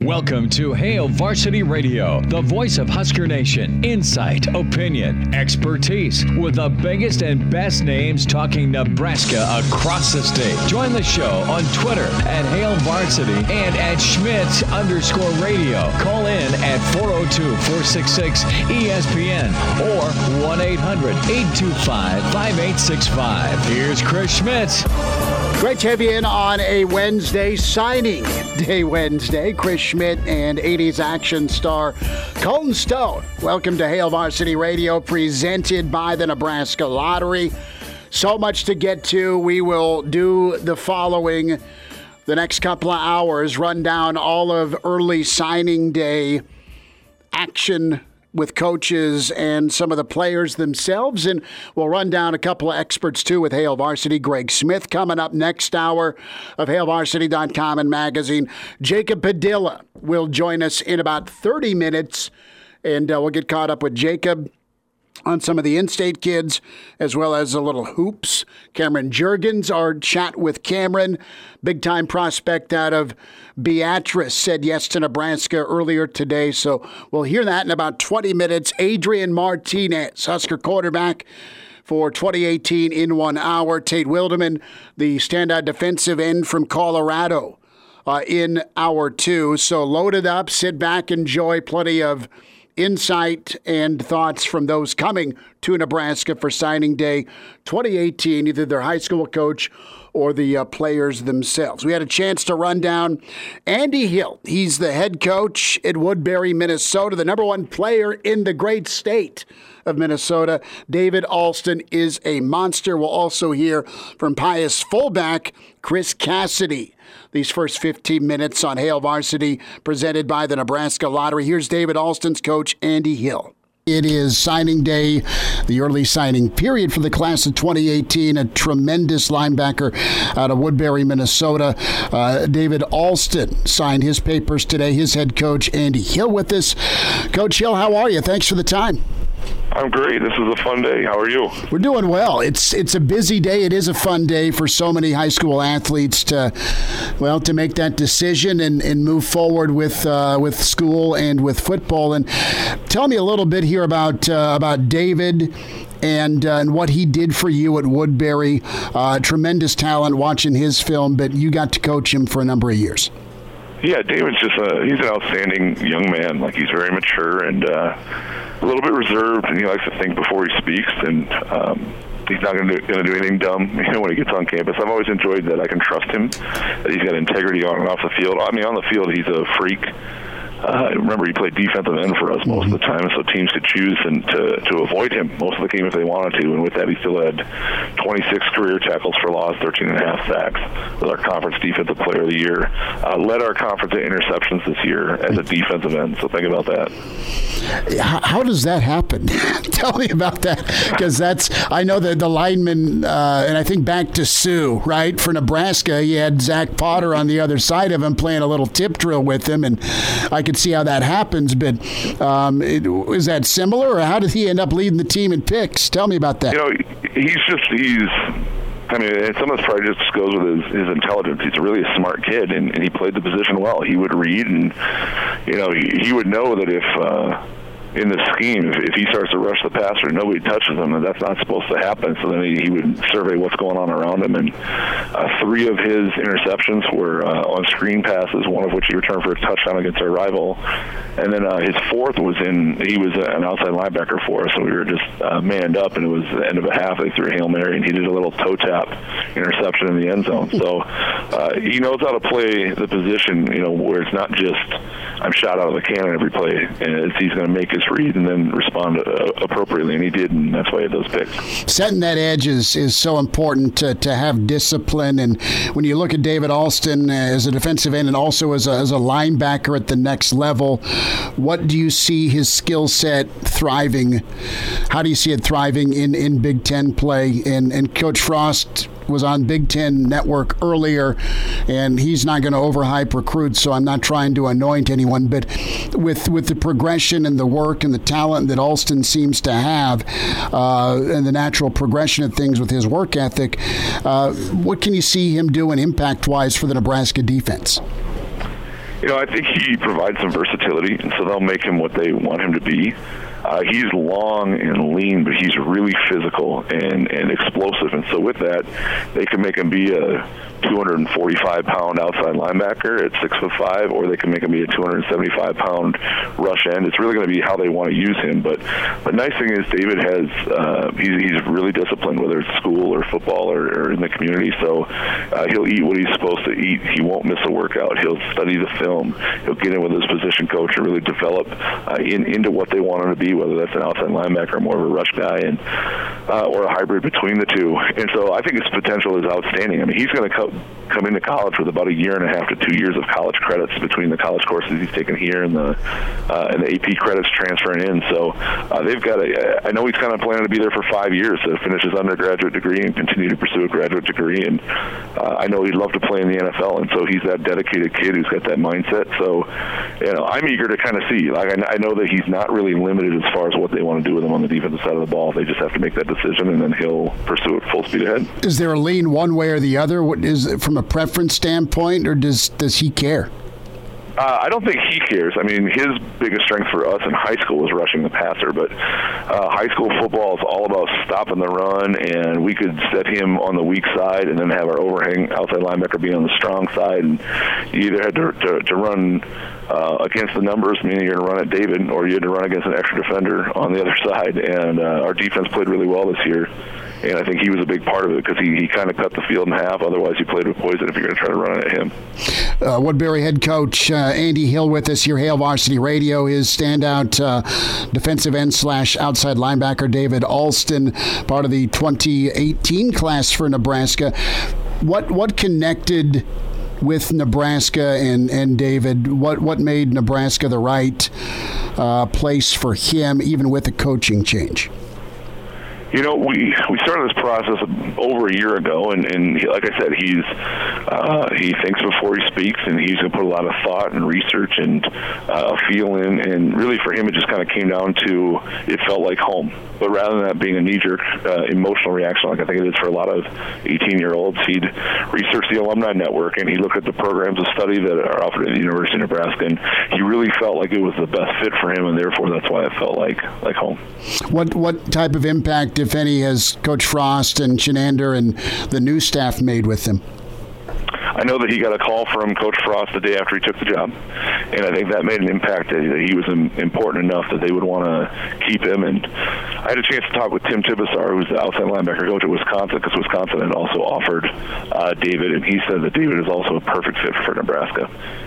Welcome to Hail Varsity Radio, the voice of Husker Nation. Insight, opinion, expertise, with the biggest and best names talking Nebraska across the state. Join the show on Twitter at Hail Varsity and at Schmitz_radio. Call in at 402-466-ESPN or 1-800-825-5865. Here's Chris Schmitz. Great to have you in on a Wednesday, signing day Wednesday. Chris Schmidt and 80s action star Colton Stone. Welcome to Hail Varsity Radio, presented by the Nebraska Lottery. So much to get to. We will do the following the next couple of hours, run down all of early signing day action with coaches and some of the players themselves. And we'll run down a couple of experts, too, with Hail Varsity. Greg Smith coming up next hour of HailVarsity.com and magazine. Jacob Padilla will join us in about 30 minutes, and we'll get caught up with Jacob on some of the in-state kids, as well as a little hoops. Cameron Jurgens, our chat with Cameron, big-time prospect out of Beatrice, said yes to Nebraska earlier today. So we'll hear that in about 20 minutes. Adrian Martinez, Husker quarterback for 2018 in 1 hour. Tate Wildeman, the standout defensive end from Colorado, in hour 2. So loaded up, sit back, enjoy plenty of insight and thoughts from those coming to Nebraska for signing day 2018, either their high school coach or the players themselves. We had a chance to run down Andy Hill. He's the head coach at Woodbury, Minnesota, the number one player in the great state of Minnesota. David Alston is a monster. We'll also hear from Pius fullback Chris Cassidy. These first 15 minutes on Hail Varsity, presented by the Nebraska Lottery. Here's David Alston's coach, Andy Hill. It is signing day, the early signing period for the class of 2018. A tremendous linebacker out of Woodbury, Minnesota. David Alston signed his papers today. His head coach, Andy Hill, with us. Coach Hill, how are you? Thanks for the time. I'm great. This is a fun day. How are you? We're doing well. It's a busy day. It is a fun day for so many high school athletes to make that decision and move forward with school and with football. And tell me a little bit here about David and what he did for you at Woodbury. Tremendous talent watching his film, but you got to coach him for a number of years. Yeah, David's he's an outstanding young man. Like, he's very mature and a little bit reserved, and he likes to think before he speaks, and he's not going to do anything dumb when he gets on campus. I've always enjoyed that I can trust him, that he's got integrity on and off the field. I mean, on the field, he's a freak. Remember, he played defensive end for us most of the time, so teams could choose to avoid him most of the game if they wanted to. And with that, he still had 26 career tackles for loss, 13.5 sacks. Was our conference defensive player of the year. Led our conference in interceptions this year as a defensive end. So think about that. How does that happen? Tell me about that, because I know that the lineman, and I think back to Sioux, right? For Nebraska, you had Zach Potter on the other side of him playing a little tip drill with him, and I could see how that happens, but is that similar, or how did he end up leading the team in picks? Tell me about that. I mean, some of this probably just goes with his intelligence. He's a really smart kid, and he played the position well. He would read, and he would know that if in the scheme, if he starts to rush the passer, nobody touches him, and that's not supposed to happen. So then he would survey what's going on around him. And 3 of his interceptions were on screen passes, one of which he returned for a touchdown against our rival. And then his 4th he was an outside linebacker for us, so we were just manned up, and it was the end of a half. They threw a Hail Mary, and he did a little toe tap interception in the end zone. So he knows how to play the position, where it's not just I'm shot out of the cannon every play, and he's going to make his read and then respond appropriately, and he did, and that's why he had those picks. Setting that edge is so important to have discipline, and when you look at David Alston as a defensive end and also as a linebacker at the next level, what do you see his skill set thriving? How do you see it thriving in Big Ten play? And Coach Frost was on Big Ten Network earlier, and he's not going to overhype recruits, so I'm not trying to anoint anyone, but with the progression and the work and the talent that Alston seems to have, and the natural progression of things with his work ethic, what can you see him doing impact-wise for the Nebraska defense? I think he provides some versatility, and so they'll make him what they want him to be. He's long and lean, but he's really physical and explosive. And so with that, they can make him be a 245-pound outside linebacker at 6'5", or they can make him be a 275-pound rush end. It's really going to be how they want to use him. But the nice thing is David has he's really disciplined, whether it's school or football or in the community. So he'll eat what he's supposed to eat. He won't miss a workout. He'll study the film. He'll get in with his position coach and really develop into what they want him to be, whether that's an outside linebacker or more of a rush guy, and or a hybrid between the two. And so I think his potential is outstanding. I mean, he's going to come into college with about 1.5 to 2 years of college credits between the college courses he's taken here and the AP credits transferring in. So they've got I know he's kind of planning to be there for 5 years to finish his undergraduate degree and continue to pursue a graduate degree. And I know he'd love to play in the NFL, and so he's that dedicated kid who's got that mindset. So, I'm eager to kind of see. Like, I know that he's not really limited as far as what they want to do with him on the defensive side of the ball. They just have to make that decision, and then he'll pursue it full speed ahead. Is there a lean one way or the other? What is it from a preference standpoint, or does he care? I don't think he cares. I mean, his biggest strength for us in high school was rushing the passer, but high school football is all about stopping the run, and we could set him on the weak side and then have our overhang outside linebacker be on the strong side, and you either had to run against the numbers, meaning you're going to run at David, or you had to run against an extra defender on the other side, and our defense played really well this year. And I think he was a big part of it because he kind of cut the field in half. Otherwise, you played with poison if you're going to try to run it at him. Woodbury head coach Andy Hill with us here, Hail Varsity Radio. His standout defensive end / outside linebacker David Alston, part of the 2018 class for Nebraska. What connected with Nebraska and David? What made Nebraska the right place for him, even with a coaching change? We started this process over a year ago, and like I said, he thinks before he speaks, and he's going to put a lot of thought and research and feel in, and really for him it just kind of came down to it felt like home. But rather than that being a knee-jerk emotional reaction like I think it is for a lot of 18-year-olds, he'd research the alumni network, and he looked at the programs of study that are offered at the University of Nebraska, and he really felt like it was the best fit for him, and therefore that's why it felt like home. What type of impact, if any, has Coach Frost and Shenander and the new staff made with him? I know that he got a call from Coach Frost the day after he took the job, and I think that made an impact that he was important enough that they would want to keep him. And I had a chance to talk with Tim Tibesar, who's the outside linebacker coach at Wisconsin, because Wisconsin had also offered David, and he said that David is also a perfect fit for Nebraska.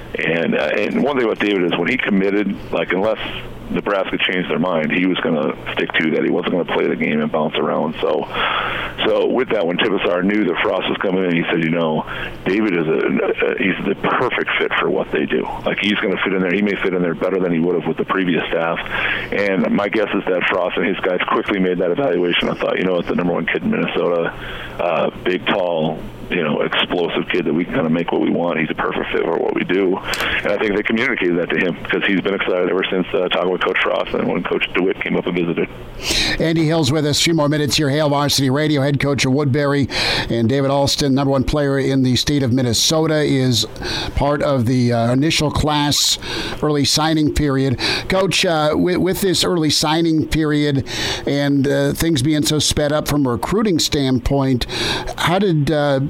And one thing about David is when he committed, unless Nebraska changed their mind, he was going to stick to that. He wasn't going to play the game and bounce around. So with that, when Tibesar knew that Frost was coming in, he said, David is he's the perfect fit for what they do. He's going to fit in there. He may fit in there better than he would have with the previous staff. And my guess is that Frost and his guys quickly made that evaluation. I thought, it's the number one kid in Minnesota, big, tall, explosive kid that we can kind of make what we want. He's a perfect fit for what we do. And I think they communicated that to him because he's been excited ever since talking with Coach Frost and when Coach DeWitt came up and visited. Andy Hill's with us. A few more minutes here. Hail Varsity Radio, head coach of Woodbury. And David Alston, number one player in the state of Minnesota, is part of the initial class early signing period. Coach, with this early signing period and things being so sped up from a recruiting standpoint, how did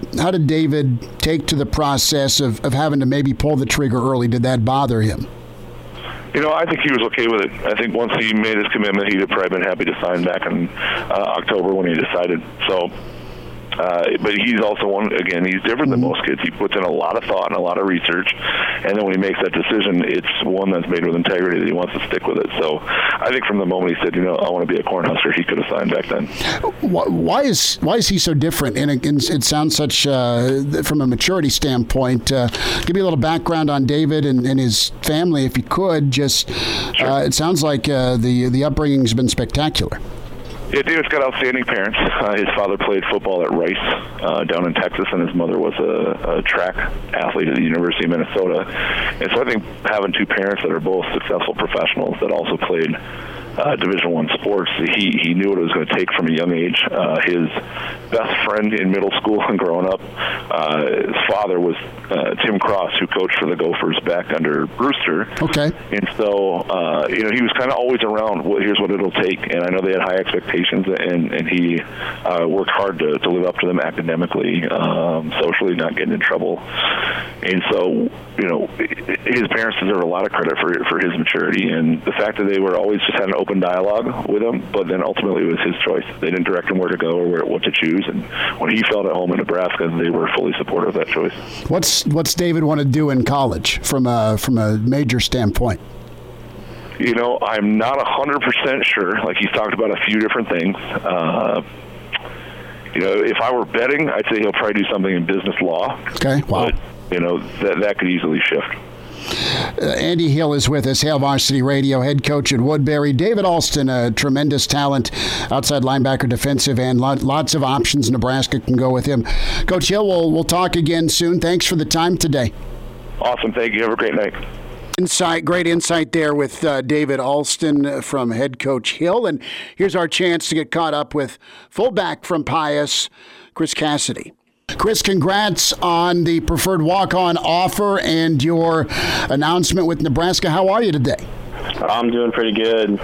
David take to the process of having to maybe pull the trigger early? Did that bother him? I think he was okay with it. I think once he made his commitment, he'd have probably been happy to sign back in October when he decided. So, but he's also he's different than most kids. He puts in a lot of thought and a lot of research, and then when he makes that decision, it's one that's made with integrity that he wants to stick with it. So I think from the moment he said, I want to be a Cornhusker, he could have signed back then. Why is he so different? And it sounds such, from a maturity standpoint, give me a little background on David and his family, if you could. Just, sure. It sounds like the upbringing's been spectacular. Yeah, David's got outstanding parents. His father played football at Rice down in Texas, and his mother was a track athlete at the University of Minnesota. And so I think having two parents that are both successful professionals that also played Division I sports. He knew what it was going to take from a young age. His best friend in middle school and growing up, his father was Tim Cross, who coached for the Gophers back under Brewster. Okay. And so, he was kind of always around, here's what it'll take. And I know they had high expectations, and he worked hard to live up to them academically, socially, not getting in trouble. And so, his parents deserve a lot of credit for his maturity, and the fact that they were always just had an open dialogue with him, but then ultimately it was his choice. They didn't direct him where to go or what to choose, and when he felt at home in Nebraska, they were fully supportive of that choice. What's David want to do in college from a major standpoint? I'm not 100% sure. Like, he's talked about a few different things. If I were betting, I'd say he'll probably do something in business law. Okay, wow. But, that could easily shift. Andy Hill is with us, Hail Varsity Radio, head coach at Woodbury. David Alston, a tremendous talent, outside linebacker, defensive end. Lots of options. Nebraska can go with him. Coach Hill, we'll talk again soon. Thanks for the time today. Awesome. Thank you. Have a great night. Great insight there with David Alston from head coach Hill. And here's our chance to get caught up with fullback from Pius, Chris Cassidy. Chris, congrats on the preferred walk-on offer and your announcement with Nebraska. How are you today? I'm doing pretty good.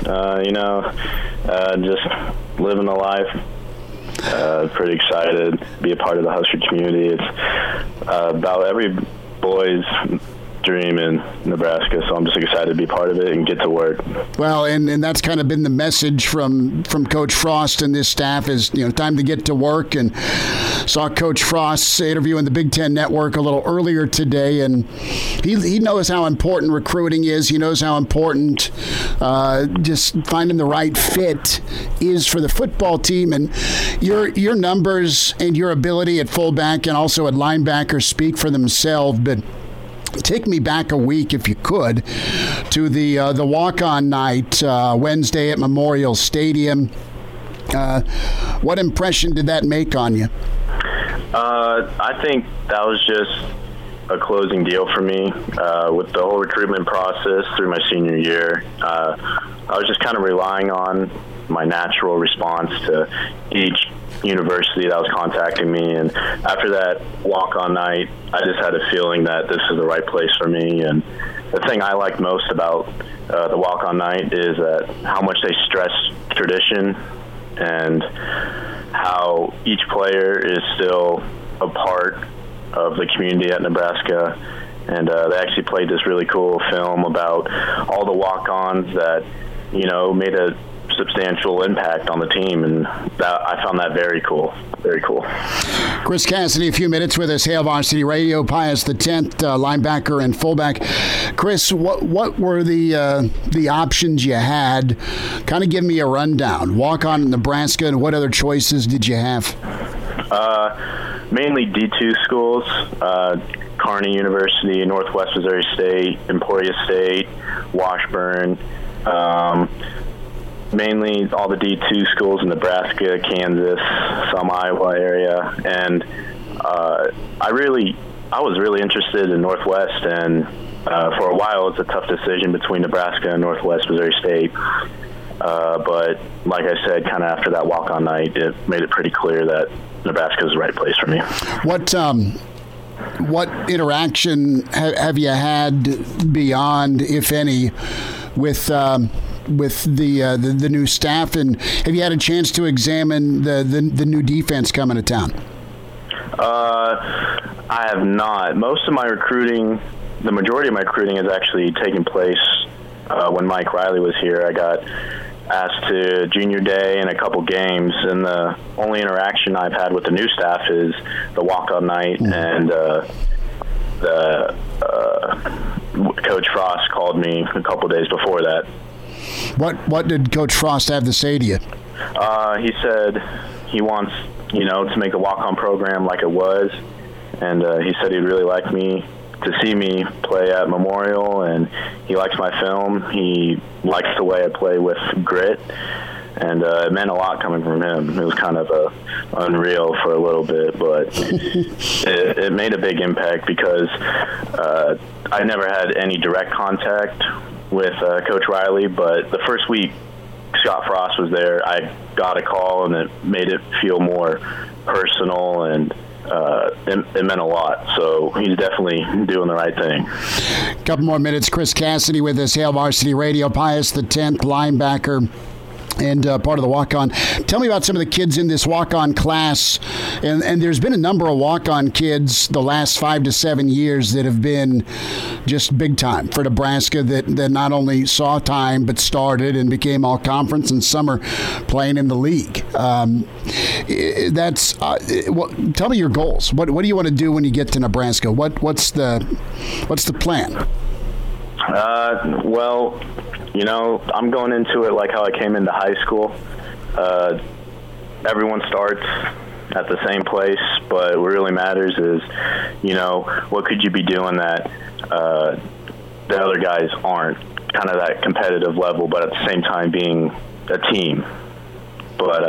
Just living the life. Pretty excited to be a part of the Husker community. It's about every boy's dream in Nebraska, so I'm just excited to be part of it and get to work. Well, and that's kind of been the message from Coach Frost and this staff is, time to get to work. And saw Coach Frost's interview in the Big Ten Network a little earlier today, and he knows how important recruiting is. He knows how important just finding the right fit is for the football team. And your numbers and your ability at fullback and also at linebacker speak for themselves, but take me back a week, if you could, to the walk-on night Wednesday at Memorial Stadium. What impression did that make on you? I think that was just a closing deal for me with the whole recruitment process through my senior year. I was just kind of relying on my natural response to each university that was contacting me, and after that walk-on night, I just had a feeling that this is the right place for me. And the thing I like most about the walk-on night is that how much they stress tradition and how each player is still a part of the community at Nebraska. And they actually played this really cool film about all the walk-ons that, made a substantial impact on the team, and I found that very cool. Very cool. Chris Cassidy, a few minutes with us, Hail Varsity Radio. Pius the 10th, linebacker and fullback. Chris, what were the options you had? Kind of give me a rundown. Walk on Nebraska, and what other choices did you have? Mainly D2 schools, Kearney University, Northwest Missouri State, Emporia State, Washburn. Mainly all the D2 schools in Nebraska, Kansas, some Iowa area, and I was really interested in Northwest, and for a while it was a tough decision between Nebraska and Northwest Missouri State. But like I said, kind of after that walk-on night, it made it pretty clear that Nebraska is the right place for me. What interaction have you had beyond, if any, with the new staff, and have you had a chance to examine the new defense coming to town? I have not. Most of my recruiting, the majority of my recruiting has actually taken place when Mike Riley was here. I got asked to junior day and a couple games, and the only interaction I've had with the new staff is the walk-on night, and Coach Frost called me a couple days before that. What did Coach Frost have to say to you? He said he wants, to make the walk-on program like it was, and he said he'd really like me to see me play at Memorial, and he likes my film. He likes the way I play with grit, and it meant a lot coming from him. It was kind of unreal for a little bit, but it made a big impact because I never had any direct contact with Coach Riley, but the first week Scott Frost was there, I got a call, and it made it feel more personal, and it meant a lot. So he's definitely doing the right thing. A couple more minutes. Chris Cassidy with us, Hail Varsity Radio. Pius X, linebacker, and part of the walk-on. Tell me about some of the kids in this walk-on class. And there's been a number of walk-on kids the last 5 to 7 years that have been just big time for Nebraska, that not only saw time but started and became all-conference, and some are playing in the league. Tell me your goals. What do you want to do when you get to Nebraska? What's the plan? Well, I'm going into it like how I came into high school. Everyone starts at the same place, but what really matters is, what could you be doing that the other guys aren't, kind of that competitive level, but at the same time being a team. But,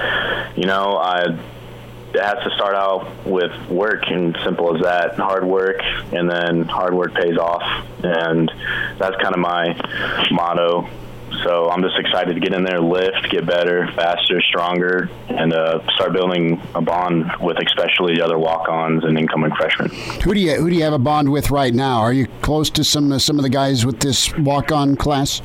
it has to start out with work, and simple as that, hard work, and then hard work pays off, and that's kind of my motto. So I'm just excited to get in there, lift, get better, faster, stronger, and start building a bond with especially the other walk-ons and incoming freshmen. Who do you have a bond with right now? Are you close to some of the guys with this walk-on class?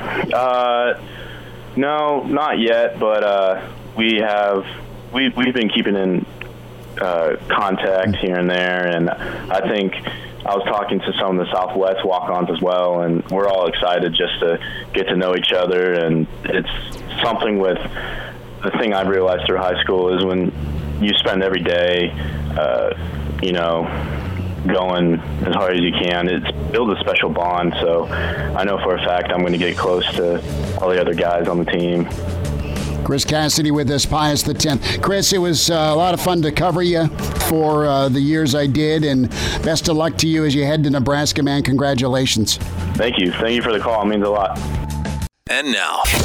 No, not yet, but we've been keeping in contact here and there, and I think I was talking to some of the Southwest walk-ons as well, and we're all excited just to get to know each other. And it's something with the thing I've realized through high school is when you spend every day, going as hard as you can, it builds a special bond. So I know for a fact I'm going to get close to all the other guys on the team. Chris Cassidy with us, Pius X. Chris, it was a lot of fun to cover you for the years I did, and best of luck to you as you head to Nebraska, man. Congratulations. Thank you. Thank you for the call. It means a lot. And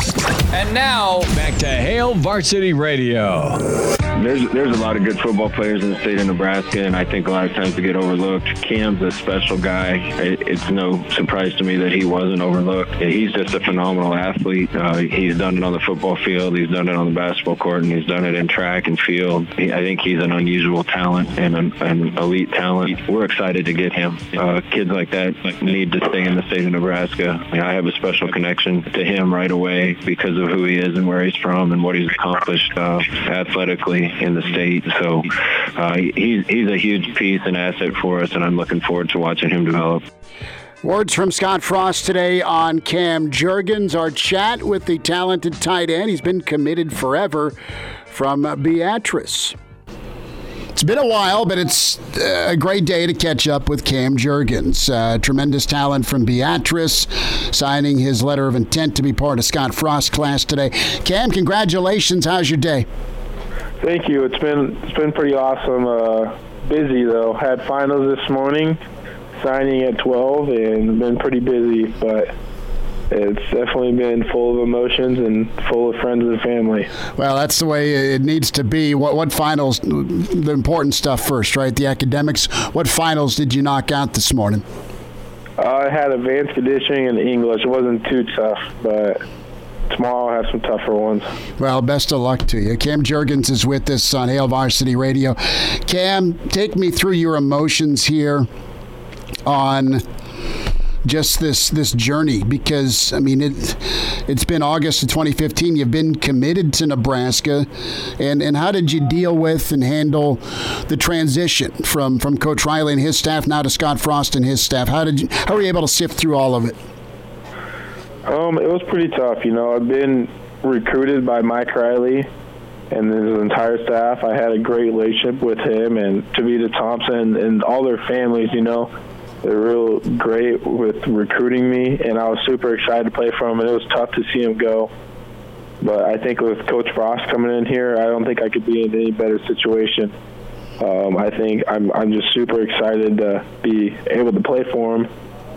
now, back to Hail Varsity Radio. There's a lot of good football players in the state of Nebraska, and I think a lot of times they get overlooked. Cam's a special guy. It's no surprise to me that he wasn't overlooked. He's just a phenomenal athlete. He's done it on the football field, he's done it on the basketball court, and he's done it in track and field. I think he's an unusual talent and an elite talent. We're excited to get him. Kids like that need to stay in the state of Nebraska. I have a special connection to him right away because of who he is and where he's from and what he's accomplished athletically in the state. So he's a huge piece and asset for us, and I'm looking forward to watching him develop. Words from Scott Frost today on Cam Jurgens. Our chat with the talented tight end. He's been committed forever from Beatrice. It's been a while, but it's a great day to catch up with Cam Jurgens. Tremendous talent from Beatrice, signing his letter of intent to be part of Scott Frost's class today. Cam, congratulations. How's your day? Thank you. It's been pretty awesome. Busy, though. Had finals this morning, signing at 12, and been pretty busy, but it's definitely been full of emotions and full of friends and family. Well, that's the way it needs to be. What finals, the important stuff first, right? The academics. What finals did you knock out this morning? I had advanced conditioning and English. It wasn't too tough, but tomorrow I'll have some tougher ones. Well, best of luck to you. Cam Jurgens is with us on Hail Varsity Radio. Cam, take me through your emotions here on just this journey, because I mean it's been August of 2015. You've been committed to Nebraska, and how did you deal with and handle the transition from Coach Riley and his staff now to Scott Frost and his staff? How were you able to sift through all of it? It was pretty tough. I've been recruited by Mike Riley and his entire staff. I had a great relationship with him and Tavita Thompson and all their families. They're real great with recruiting me, and I was super excited to play for them, and it was tough to see him go. But I think with Coach Frost coming in here, I don't think I could be in any better situation. I think I'm just super excited to be able to play for him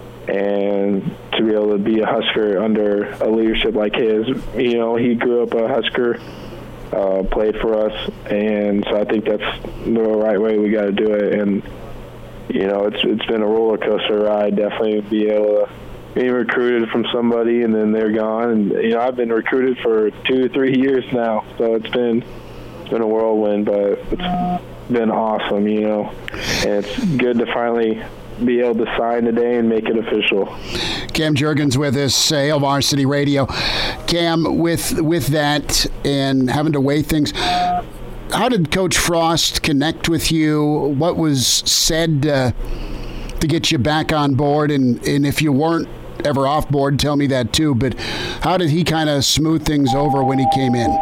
and to be able to be a Husker under a leadership like his. He grew up a Husker, played for us, and so I think that's the right way we got to do it. And it's been a roller coaster ride. Definitely be able to being recruited from somebody and then they're gone. And, you know, I've been recruited for 2-3 years now, so it's been a whirlwind, but it's been awesome, you know. And it's good to finally be able to sign today and make it official. Cam Jurgens with us, Hail Varsity Radio. Cam, with that and having to weigh things, how did Coach Frost connect with you? What was said to get you back on board? And if you weren't ever off board, tell me that too. But how did he kind of smooth things over when he came in?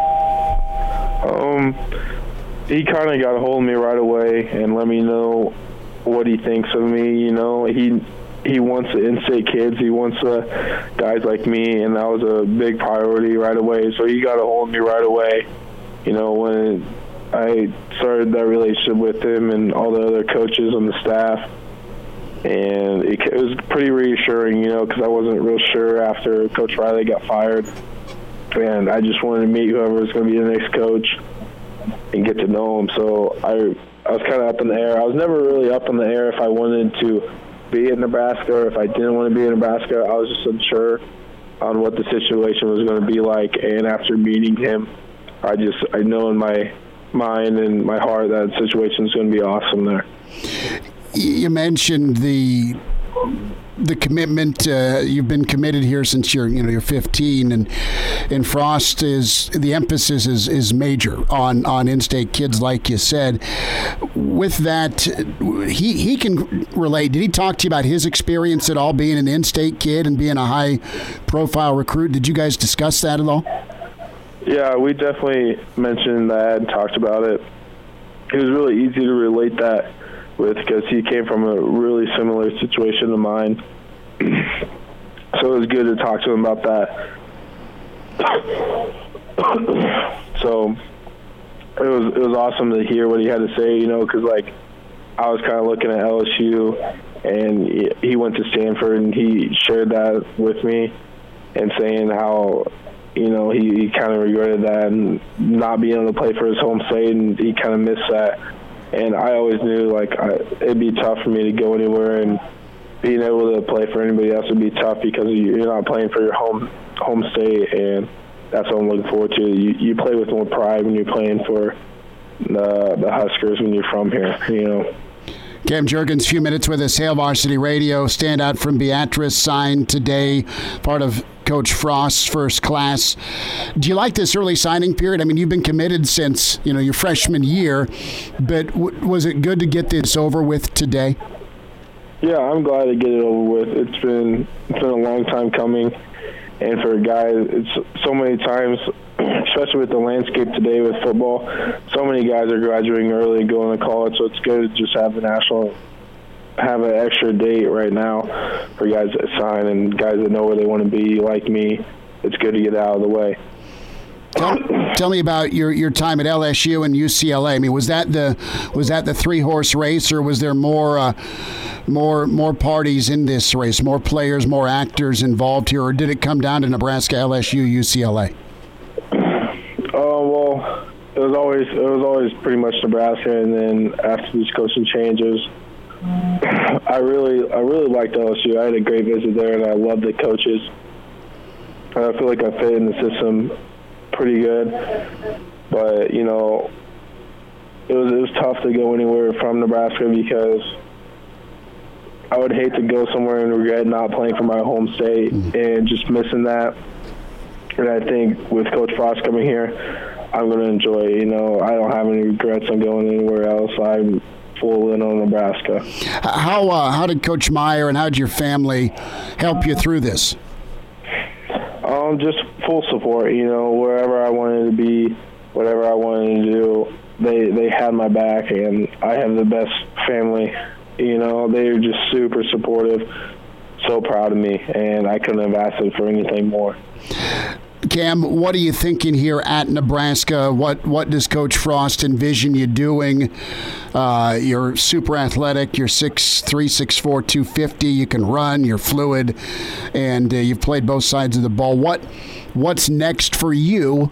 He kind of got a hold of me right away and let me know what he thinks of me. You know, he wants the in-state kids. He wants guys like me, and that was a big priority right away. So he got a hold of me right away. You know, when I started that relationship with him and all the other coaches on the staff, and it was pretty reassuring, you know, because I wasn't real sure after Coach Riley got fired, and I just wanted to meet whoever was going to be the next coach and get to know him. So I was kind of up in the air. I was never really up in the air if I wanted to be in Nebraska or if I didn't want to be in Nebraska. I was just unsure on what the situation was going to be like, and after meeting him, I know in my mind and my heart that the situation is going to be awesome there. You mentioned the commitment. You've been committed here since you're 15, and Frost the emphasis is major on in-state kids, like you said. With that, he can relate. Did he talk to you about his experience at all, being an in-state kid and being a high-profile recruit? Did you guys discuss that at all? Yeah, we definitely mentioned that and talked about it. It was really easy to relate that with because he came from a really similar situation to mine. So it was good to talk to him about that. So it was awesome to hear what he had to say, you know, because, like, I was kind of looking at LSU, and he went to Stanford, and he shared that with me and saying how, you know, he kind of regretted that and not being able to play for his home state, and he kind of missed that. And I always knew, like, it'd be tough for me to go anywhere, and being able to play for anybody else would be tough because you're not playing for your home state, and that's what I'm looking forward to. You play with more pride when you're playing for the Huskers when you're from here, you know. Cam Jurgens, few minutes with us, Hail Varsity Radio. Standout from Beatrice, signed today, part of Coach Frost's first class. Do you like this early signing period? I mean, you've been committed since, your freshman year, but was it good to get this over with today? Yeah, I'm glad to get it over with. It's been a long time coming, and for a guy, it's so many times, especially with the landscape today with football, so many guys are graduating early and going to college, so it's good to just have an extra date right now for guys that sign and guys that know where they want to be, like me. It's good to get out of the way. Tell me about your time at LSU and UCLA. I mean, was that the 3-horse race, or was there more parties in this race, more players, more actors involved here, or did it come down to Nebraska, LSU, UCLA? Well, it was always pretty much Nebraska, and then after these coaching changes, I really liked LSU. I had a great visit there, and I loved the coaches. I feel like I fit in the system pretty good, but it was tough to go anywhere from Nebraska because I would hate to go somewhere and regret not playing for my home state and just missing that. And I think with Coach Frost coming here, I'm going to enjoy it. I don't have any regrets on going anywhere else. I'm full in on Nebraska. How did Coach Meyer and how did your family help you through this? Just full support. Wherever I wanted to be, whatever I wanted to do, they had my back, and I have the best family. They're just super supportive, so proud of me, and I couldn't have asked for anything more. Cam, what are you thinking here at Nebraska? What does Coach Frost envision you doing? You're super athletic. You're 6'3", 6'4", 250. You can run. You're fluid, and you've played both sides of the ball. What's next for you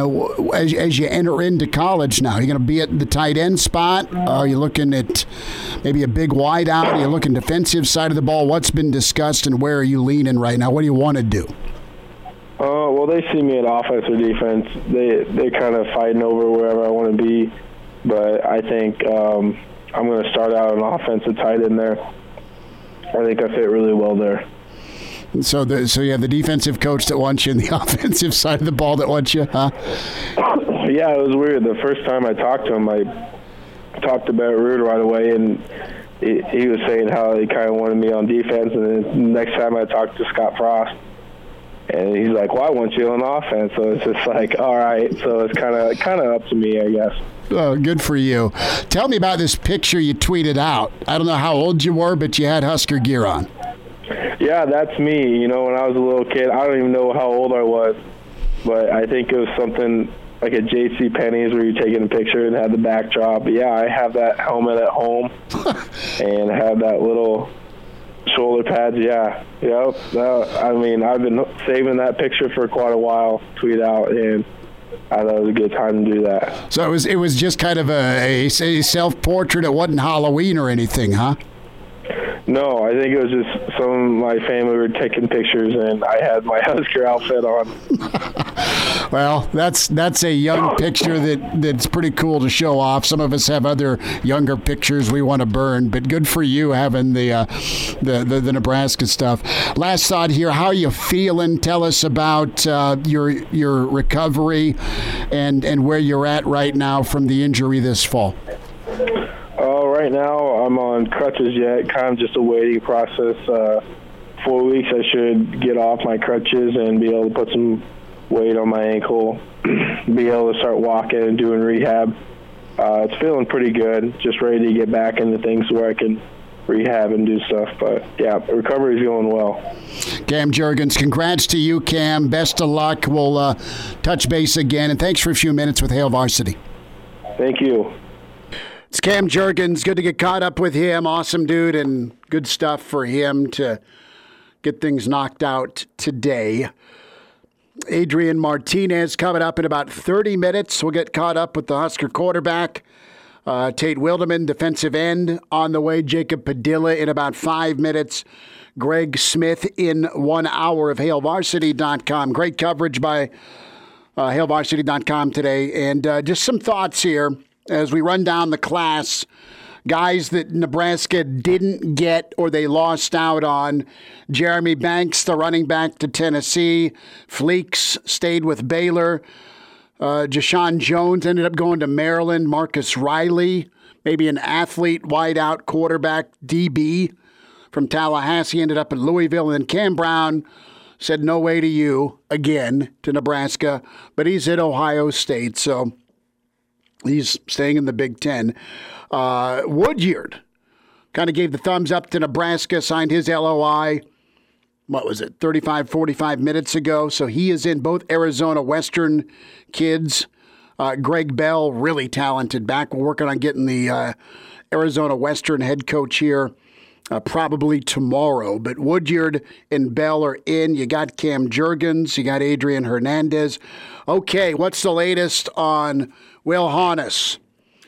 as you enter into college now? Are you going to be at the tight end spot? Are you looking at maybe a big wide out? Are you looking defensive side of the ball? What's been discussed, and where are you leaning right now? What do you want to do? Well, they see me at offense or defense. They're kind of fighting over wherever I want to be. But I think I'm going to start out an offensive tight end there. I think I fit really well there. So you have the defensive coach that wants you and the offensive side of the ball that wants you, huh? Yeah, it was weird. The first time I talked to him, I talked about Rude right away, and he was saying how he kind of wanted me on defense. And then the next time I talked to Scott Frost, and he's like, well, I want you on offense. So it's just like, all right. So it's kind of up to me, I guess. Oh, good for you. Tell me about this picture you tweeted out. I don't know how old you were, but you had Husker gear on. Yeah, that's me. You know, when I was a little kid, I don't even know how old I was, but I think it was something like a J.C. Penney's where you're taking a picture and had the backdrop. But yeah, I have that helmet at home and have that little shoulder pads. Yeah. I mean, I've been saving that picture for quite a while, tweet out, and I thought it was a good time to do that. So it was just kind of a self-portrait. It wasn't Halloween or anything, huh? No, I think it was just some of my family were taking pictures, and I had my Husker outfit on. Well, that's a young picture that's pretty cool to show off. Some of us have other younger pictures we want to burn, but good for you having the Nebraska stuff. Last thought here, how are you feeling? Tell us about your recovery and where you're at right now from the injury this fall. Right now, I'm on crutches yet, kind of just a waiting process. 4 weeks, I should get off my crutches and be able to put some weight on my ankle, be able to start walking and doing rehab. It's feeling pretty good, just ready to get back into things where I can rehab and do stuff. But, yeah, recovery is going well. Cam Jurgens, congrats to you, Cam. Best of luck. We'll touch base again, and thanks for a few minutes with Hail Varsity. Thank you. It's Cam Jurgens. Good to get caught up with him. Awesome dude, and good stuff for him to get things knocked out today. Adrian Martinez coming up in about 30 minutes. We'll get caught up with the Husker quarterback. Tate Wildeman, defensive end, on the way. Jacob Padilla in about 5 minutes. Greg Smith in 1 hour of HailVarsity.com. Great coverage by HailVarsity.com today. And just some thoughts here as we run down the class, guys that Nebraska didn't get or they lost out on. Jeremy Banks, the running back to Tennessee. Fleeks stayed with Baylor. Jashawn Jones ended up going to Maryland. Marcus Riley, maybe an athlete, wideout quarterback, DB from Tallahassee, ended up in Louisville. And then Cam Brown said no way to you again to Nebraska, but he's at Ohio State, so he's staying in the Big Ten. Woodyard kind of gave the thumbs up to Nebraska, signed his LOI, 45 minutes ago. So he is in. Both Arizona Western kids. Greg Bell, really talented back. We're working on getting the Arizona Western head coach here probably tomorrow. But Woodyard and Bell are in. You got Cam Jurgens. You got Adrian Hernandez. Okay, what's the latest on Will Honas?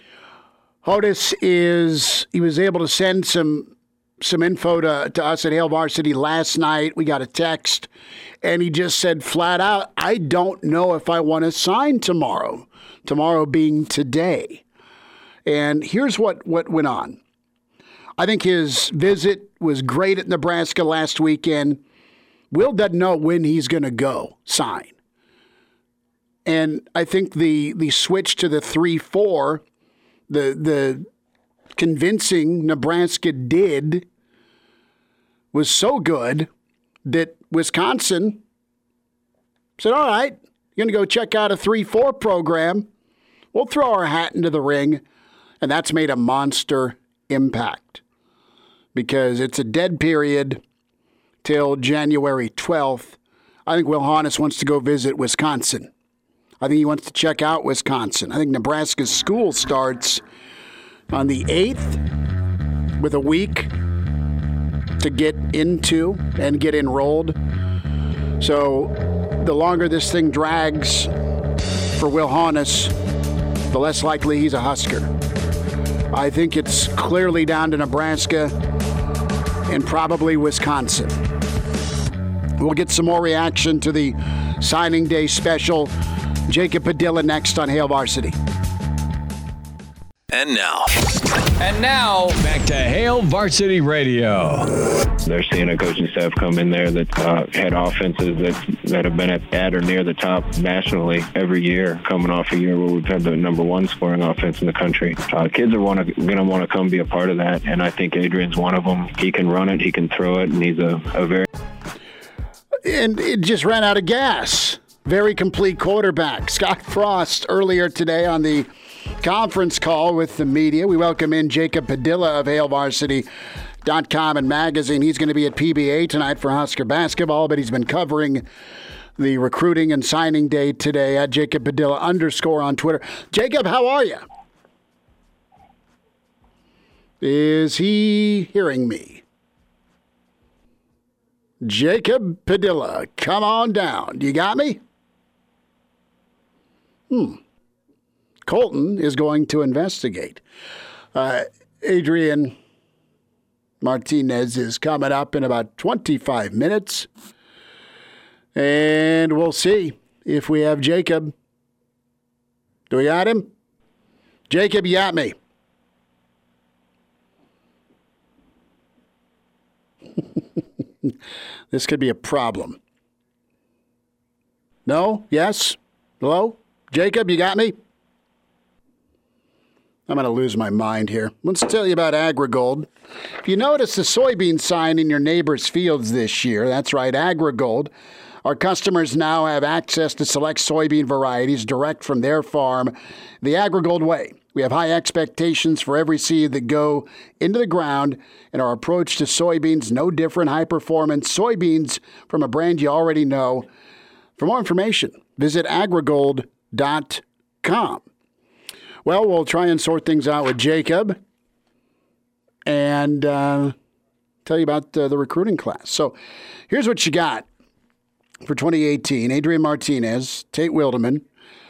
He was able to send some info to us at Hail Varsity last night. We got a text, and he just said flat out, I don't know if I want to sign tomorrow. Tomorrow being today. And here's what went on. I think his visit was great at Nebraska last weekend. Will doesn't know when he's going to go sign. And I think the switch to the 3-4, the convincing Nebraska did was so good that Wisconsin said, all right, you're going to go check out a 3-4 program. We'll throw our hat into the ring. And that's made a monster impact because it's a dead period till January 12th. I think Will Honas wants to go visit Wisconsin. I think he wants to check out Wisconsin. I think Nebraska's school starts on the 8th with a week to get into and get enrolled. So the longer this thing drags for Will Honas, the less likely he's a Husker. I think it's clearly down to Nebraska and probably Wisconsin. We'll get some more reaction to the signing day special. Jacob Padilla next on Hail Varsity. And now, back to Hail Varsity Radio. They're seeing a coaching staff come in there that had offenses that have been at or near the top nationally every year, coming off a year where we've had the number one scoring offense in the country. Kids are going to want to come be a part of that, and I think Adrian's one of them. He can run it, he can throw it, and he's a very... And it just ran out of gas. Very complete quarterback. Scott Frost earlier today on the conference call with the media. We welcome in Jacob Padilla of HailVarsity.com and magazine. He's going to be at PBA tonight for Husker basketball, but he's been covering the recruiting and signing day today at Jacob Padilla _ on Twitter. Jacob, how are you? Is he hearing me? Jacob Padilla, come on down. You got me? Colton is going to investigate. Adrian Martinez is coming up in about 25 minutes. And we'll see if we have Jacob. Do we got him? Jacob, you got me. This could be a problem. No? Yes? Hello? Jacob, you got me? I'm going to lose my mind here. Let's tell you about AgriGold. If you notice the soybean sign in your neighbor's fields this year, that's right, AgriGold. Our customers now have access to select soybean varieties direct from their farm, the AgriGold way. We have high expectations for every seed that go into the ground, and our approach to soybeans no different. High-performance soybeans from a brand you already know. For more information, visit agrigold.com. Well, we'll try and sort things out with Jacob and tell you about the recruiting class. So here's what you got for 2018. Adrian Martinez, Tate Wildeman,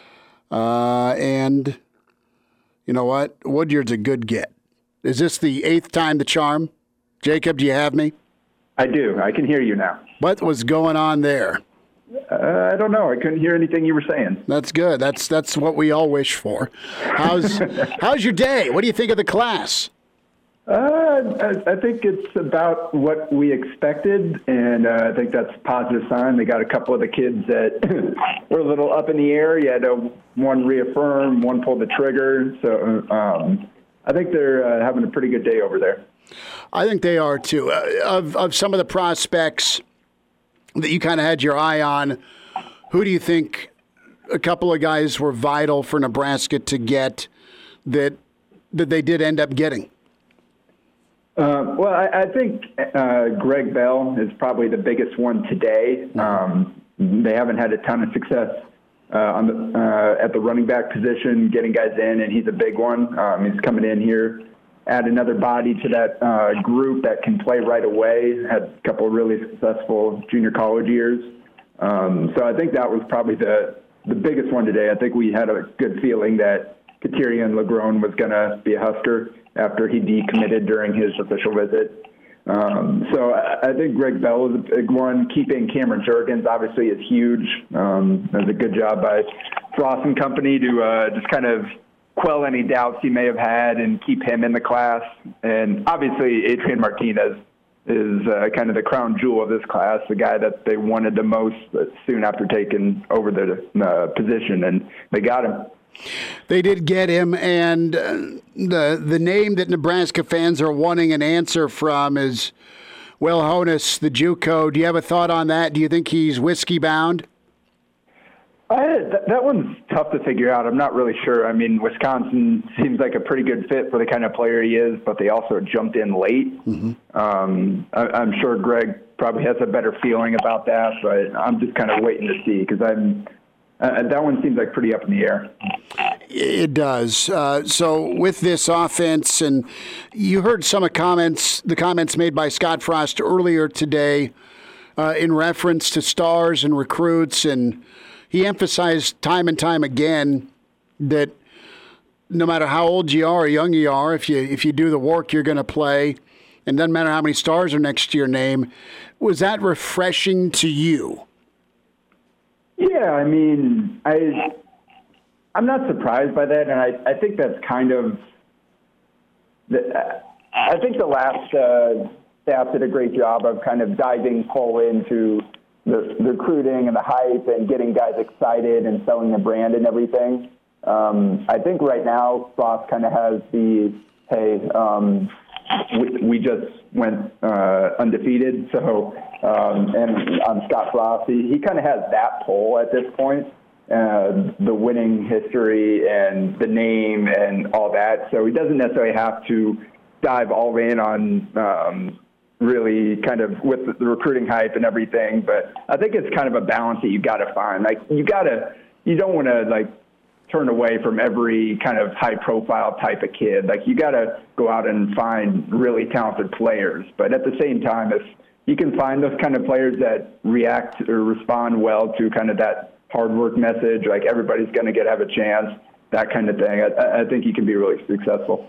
and you know what? Woodyard's a good get. Is this the 8th time the charm? Jacob, do you have me? I do. I can hear you now. What was going on there? I don't know. I couldn't hear anything you were saying. That's good. That's what we all wish for. How's your day? What do you think of the class? I think it's about what we expected, and I think that's a positive sign. They got a couple of the kids that were a little up in the air. You had one reaffirm, one pull the trigger. So I think they're having a pretty good day over there. I think they are, too. Of some of the prospects that you kind of had your eye on, who do you think a couple of guys were vital for Nebraska to get that they did end up getting? Well, I think Greg Bell is probably the biggest one today. They haven't had a ton of success at the running back position, getting guys in, and he's a big one. He's coming in here, add another body to that group that can play right away. Had a couple of really successful junior college years. So I think that was probably the biggest one today. I think we had a good feeling that Katerian Legrone was going to be a Husker after he decommitted during his official visit. So I think Greg Bell is a big one. Keeping Cameron Jurgens obviously is huge. That's a good job by Frost and company to just kind of quell any doubts he may have had and keep him in the class. And obviously Adrian Martinez is kind of the crown jewel of this class, the guy that they wanted the most soon after taking over the position, and they got him. They did get him, and the name that Nebraska fans are wanting an answer from is Will Honas, the JUCO. Do you have a thought on that? Do you think he's whiskey bound? That one's tough to figure out. I'm not really sure. I mean, Wisconsin seems like a pretty good fit for the kind of player he is, but they also jumped in late. Mm-hmm. I'm sure Greg probably has a better feeling about that, but I'm just kind of waiting to see because that one seems like pretty up in the air. It does. So with this offense, and you heard some of the comments made by Scott Frost earlier today in reference to stars and recruits, and he emphasized time and time again that no matter how old you are or young you are, if you do the work, you're going to play. And doesn't matter how many stars are next to your name. Was that refreshing to you? Yeah, I mean, I'm not surprised by that, and I think that's kind of I think the last staff did a great job of kind of diving full into the recruiting and the hype and getting guys excited and selling the brand and everything. I think right now Frost kind of has the, hey, we just went undefeated, so and on Scott Frost, he kind of has that pull at this point. The winning history and the name and all that. So he doesn't necessarily have to dive all in on really kind of with the recruiting hype and everything. But I think it's kind of a balance that you got to find. Like you don't want to like turn away from every kind of high profile type of kid. Like you got to go out and find really talented players. But at the same time, if you can find those kind of players that react or respond well to kind of that hard work message, like everybody's going to have a chance, that kind of thing, I think you can be really successful.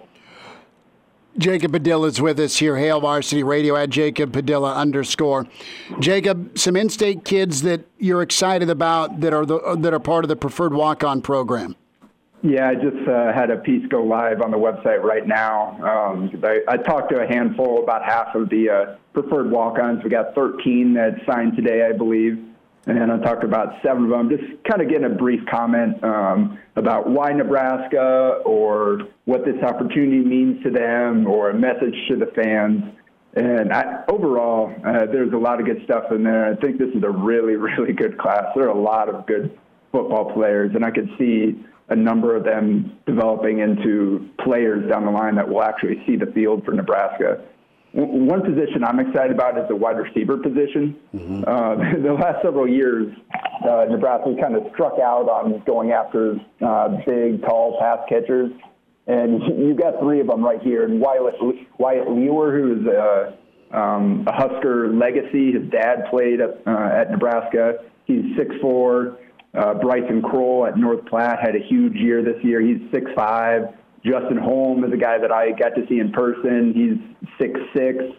Jacob Padilla is with us here, Hail Varsity Radio at Jacob Padilla _. Jacob, some in-state kids that you're excited about that are part of the preferred walk-on program. Yeah, I just had a piece go live on the website right now. I talked to a handful, about half of the preferred walk-ons. We got 13 that signed today, I believe. And I talked about 7 of them, just kind of getting a brief comment about why Nebraska or what this opportunity means to them or a message to the fans. And overall, there's a lot of good stuff in there. I think this is a really, really good class. There are a lot of good football players, and I could see a number of them developing into players down the line that will actually see the field for Nebraska. One position I'm excited about is the wide receiver position. Mm-hmm. The last several years, Nebraska kind of struck out on going after big, tall pass catchers. And you've got 3 of them right here. And Wyatt Lewer, who is a Husker legacy. His dad played at Nebraska. He's 6'4". Bryson Kroll at North Platte had a huge year this year. He's 6'5". Justin Holm is a guy that I got to see in person. He's 6'6".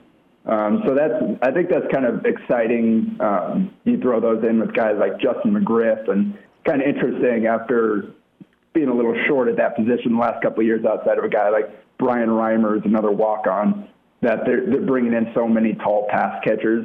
So I think that's kind of exciting. You throw those in with guys like Justin McGriff, and kind of interesting after being a little short at that position the last couple of years outside of a guy like Brian Reimer is another walk-on, that they're bringing in so many tall pass catchers.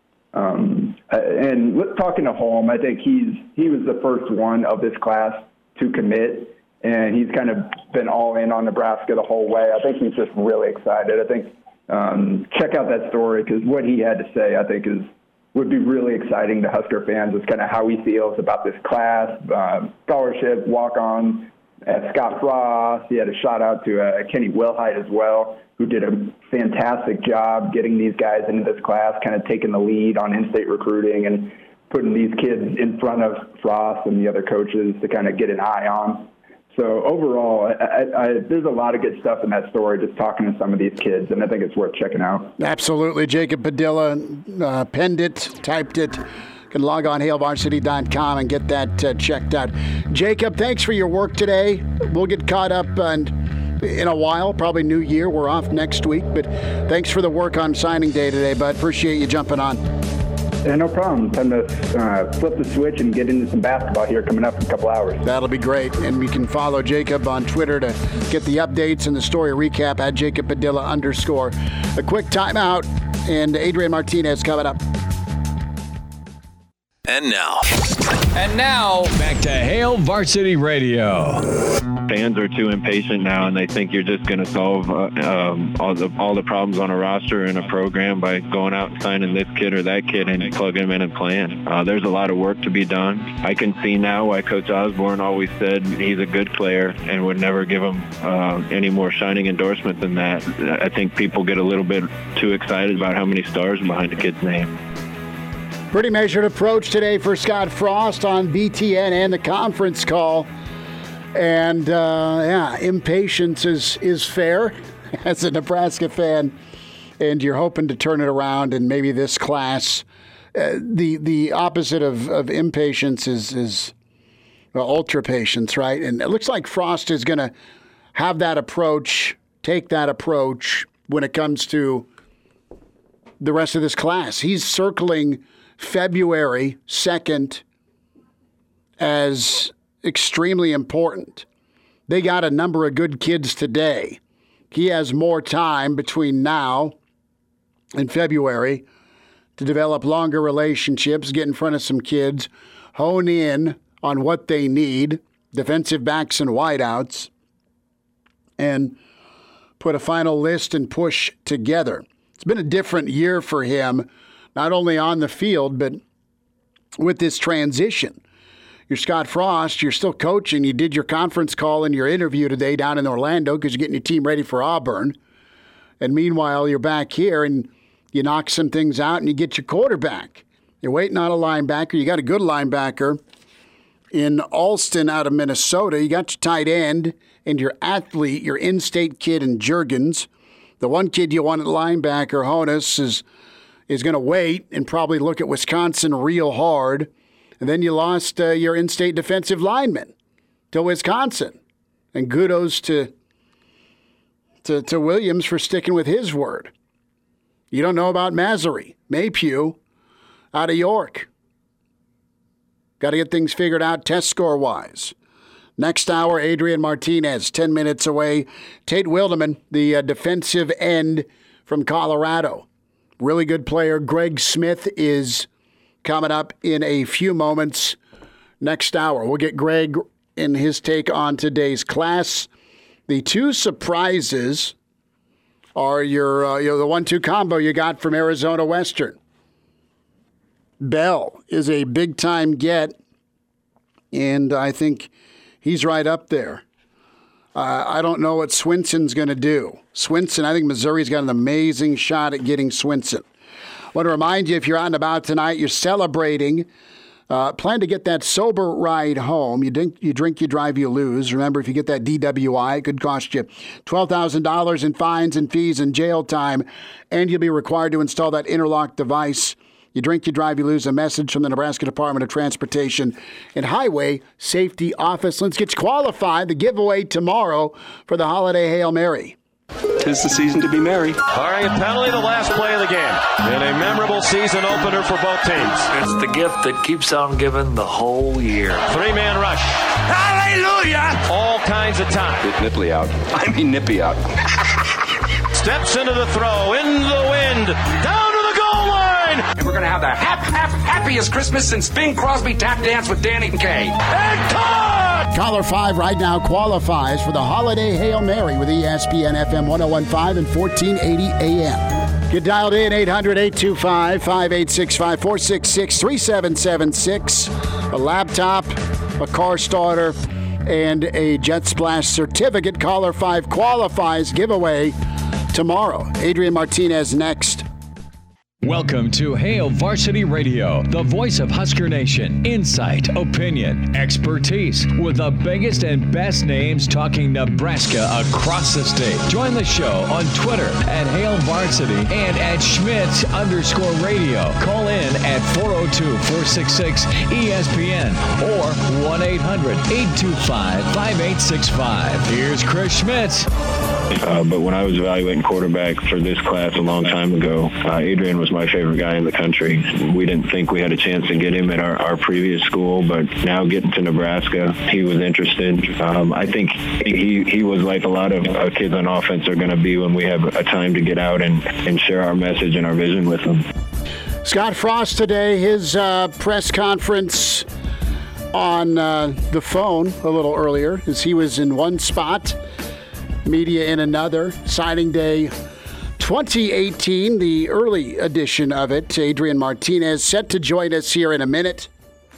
And talking to Holm, I think he was the first one of this class to commit. And he's kind of been all in on Nebraska the whole way. I think he's just really excited. I think check out that story, because what he had to say, I think, would be really exciting to Husker fans. Is kind of how he feels about this class, scholarship, walk-on, Scott Frost. He had a shout out to Kenny Wilhite as well, who did a fantastic job getting these guys into this class, kind of taking the lead on in-state recruiting and putting these kids in front of Frost and the other coaches to kind of get an eye on. So overall, there's a lot of good stuff in that story, just talking to some of these kids, and I think it's worth checking out. Absolutely. Jacob Padilla penned it, typed it. You can log on hailvarsity.com and get that checked out. Jacob, thanks for your work today. We'll get caught up in a while, probably New Year. We're off next week, but thanks for the work on signing day today, bud. Appreciate you jumping on. Yeah, no problem. Time to flip the switch and get into some basketball here coming up in a couple hours. That'll be great. And we can follow Jacob on Twitter to get the updates and the story recap at Jacob Padilla _. A quick timeout, and Adrian Martinez coming up. And now, back to Hail Varsity Radio. Fans are too impatient now, and they think you're just going to solve all the problems on a roster and a program by going out and signing this kid or that kid and plugging them in and playing. There's a lot of work to be done. I can see now why Coach Osborne always said he's a good player and would never give him any more shining endorsement than that. I think people get a little bit too excited about how many stars are behind a kid's name. Pretty measured approach today for Scott Frost on BTN and the conference call. And, impatience is fair as a Nebraska fan. And you're hoping to turn it around, and maybe this class, the opposite of impatience is ultra patience, right? And it looks like Frost is going to have that approach, take that approach when it comes to the rest of this class. He's circling February 2nd as extremely important. They got a number of good kids today. He has more time between now and February to develop longer relationships, get in front of some kids, hone in on what they need, defensive backs and wideouts, and put a final list and push together. It's been a different year for him, not only on the field, but with this transition. You're Scott Frost, you're still coaching. You did your conference call and your interview today down in Orlando because you're getting your team ready for Auburn. And meanwhile, you're back here and you knock some things out and you get your quarterback. You're waiting on a linebacker. You got a good linebacker in Alston out of Minnesota. You got your tight end and your athlete, your in-state kid in Juergens. The one kid you want at linebacker, Honus, is going to wait and probably look at Wisconsin real hard. And then you lost your in-state defensive lineman to Wisconsin. And kudos to Williams for sticking with his word. You don't know about Maypew out of York. Got to get things figured out test score-wise. Next hour, Adrian Martinez, 10 minutes away. Tate Wildeman, the defensive end from Colorado. Really good player. Greg Smith is coming up in a few moments next hour. We'll get Greg in his take on today's class. The two surprises are your the 1-2 combo you got from Arizona Western. Bell is a big-time get, and I think he's right up there. I don't know what Swinson's going to do. I think Missouri's got an amazing shot at getting Swinson. I want to remind you, if you're out and about tonight, you're celebrating. Plan to get that sober ride home. You drink, you drive, you lose. Remember, if you get that DWI, it could cost you $12,000 in fines and fees and jail time, and you'll be required to install that interlock device. You drink, you drive, you lose. A message from the Nebraska Department of Transportation and Highway Safety Office. Let's get you qualified. The giveaway tomorrow for the Holiday Hail Mary. 'Tis the season to be merry. Barring a penalty, the last play of the game. And a memorable season opener for both teams. It's the gift that keeps on giving the whole year. Three-man rush. Hallelujah! All kinds of time. Nipply out. I mean nippy out. Steps into the throw, in the wind, down to the goal line. And we're going to have the happiest Christmas since Bing Crosby tap dance with Danny Kaye. And caught! Caller 5 right now qualifies for the Holiday Hail Mary with ESPN FM 1015 and 1480 AM. Get dialed in, 800-825-5865, 466-3776. A laptop, a car starter, and a Jet Splash certificate. Caller 5 qualifies. Giveaway tomorrow. Adrian Martinez next. Welcome to Hail Varsity Radio, the voice of Husker Nation. Insight, opinion, expertise, with the biggest and best names talking Nebraska across the state. Join the show on Twitter at Hail Varsity and at Schmitz_radio. Call in at 402-466-ESPN or 1-800-825-5865. Here's Chris Schmitz. But when I was evaluating quarterback for this class a long time ago, Adrian was my favorite guy in the country. We didn't think we had a chance to get him at our previous school, but now getting to Nebraska, he was interested. I think he was like a lot of kids on offense are going to be when we have a time to get out and share our message and our vision with them. Scott Frost today, his press conference on the phone a little earlier, as he was in one spot, media in another. Signing day 2018, the early edition of it. Adrian Martinez set to join us here in a minute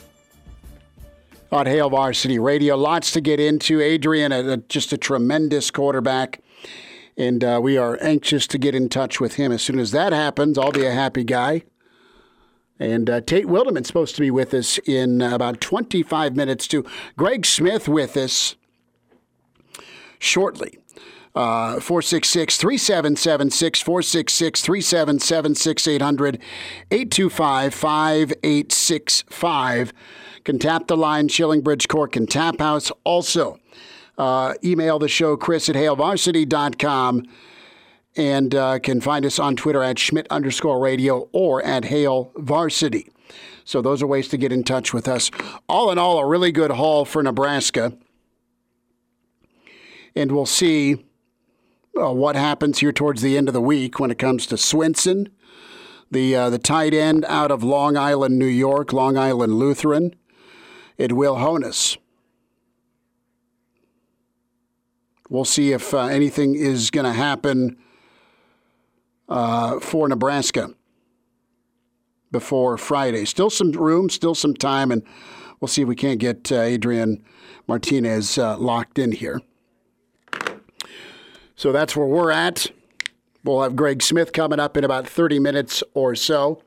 on Hail Varsity Radio. Lots to get into. Adrian, just a tremendous quarterback, and we are anxious to get in touch with him. As soon as that happens, I'll be a happy guy. And Tate Wildeman's supposed to be with us in about 25 minutes, too. Greg Smith with us shortly. 466-3776, 466-3776, 800-825-5865. Can tap the line, Shillingbridge Cork and Tap House. Also, email the show, Chris@HaleVarsity.com, and can find us on Twitter at Schmidt_radio or at Hale Varsity. So those are ways to get in touch with us. All in all, a really good haul for Nebraska. And we'll see what happens here towards the end of the week when it comes to Swinson, the tight end out of Long Island, New York, Long Island Lutheran, and Will Honus. We'll see if anything is going to happen for Nebraska before Friday. Still some room, still some time, and we'll see if we can't get Adrian Martinez locked in here. So that's where we're at. We'll have Greg Smith coming up in about 30 minutes or so.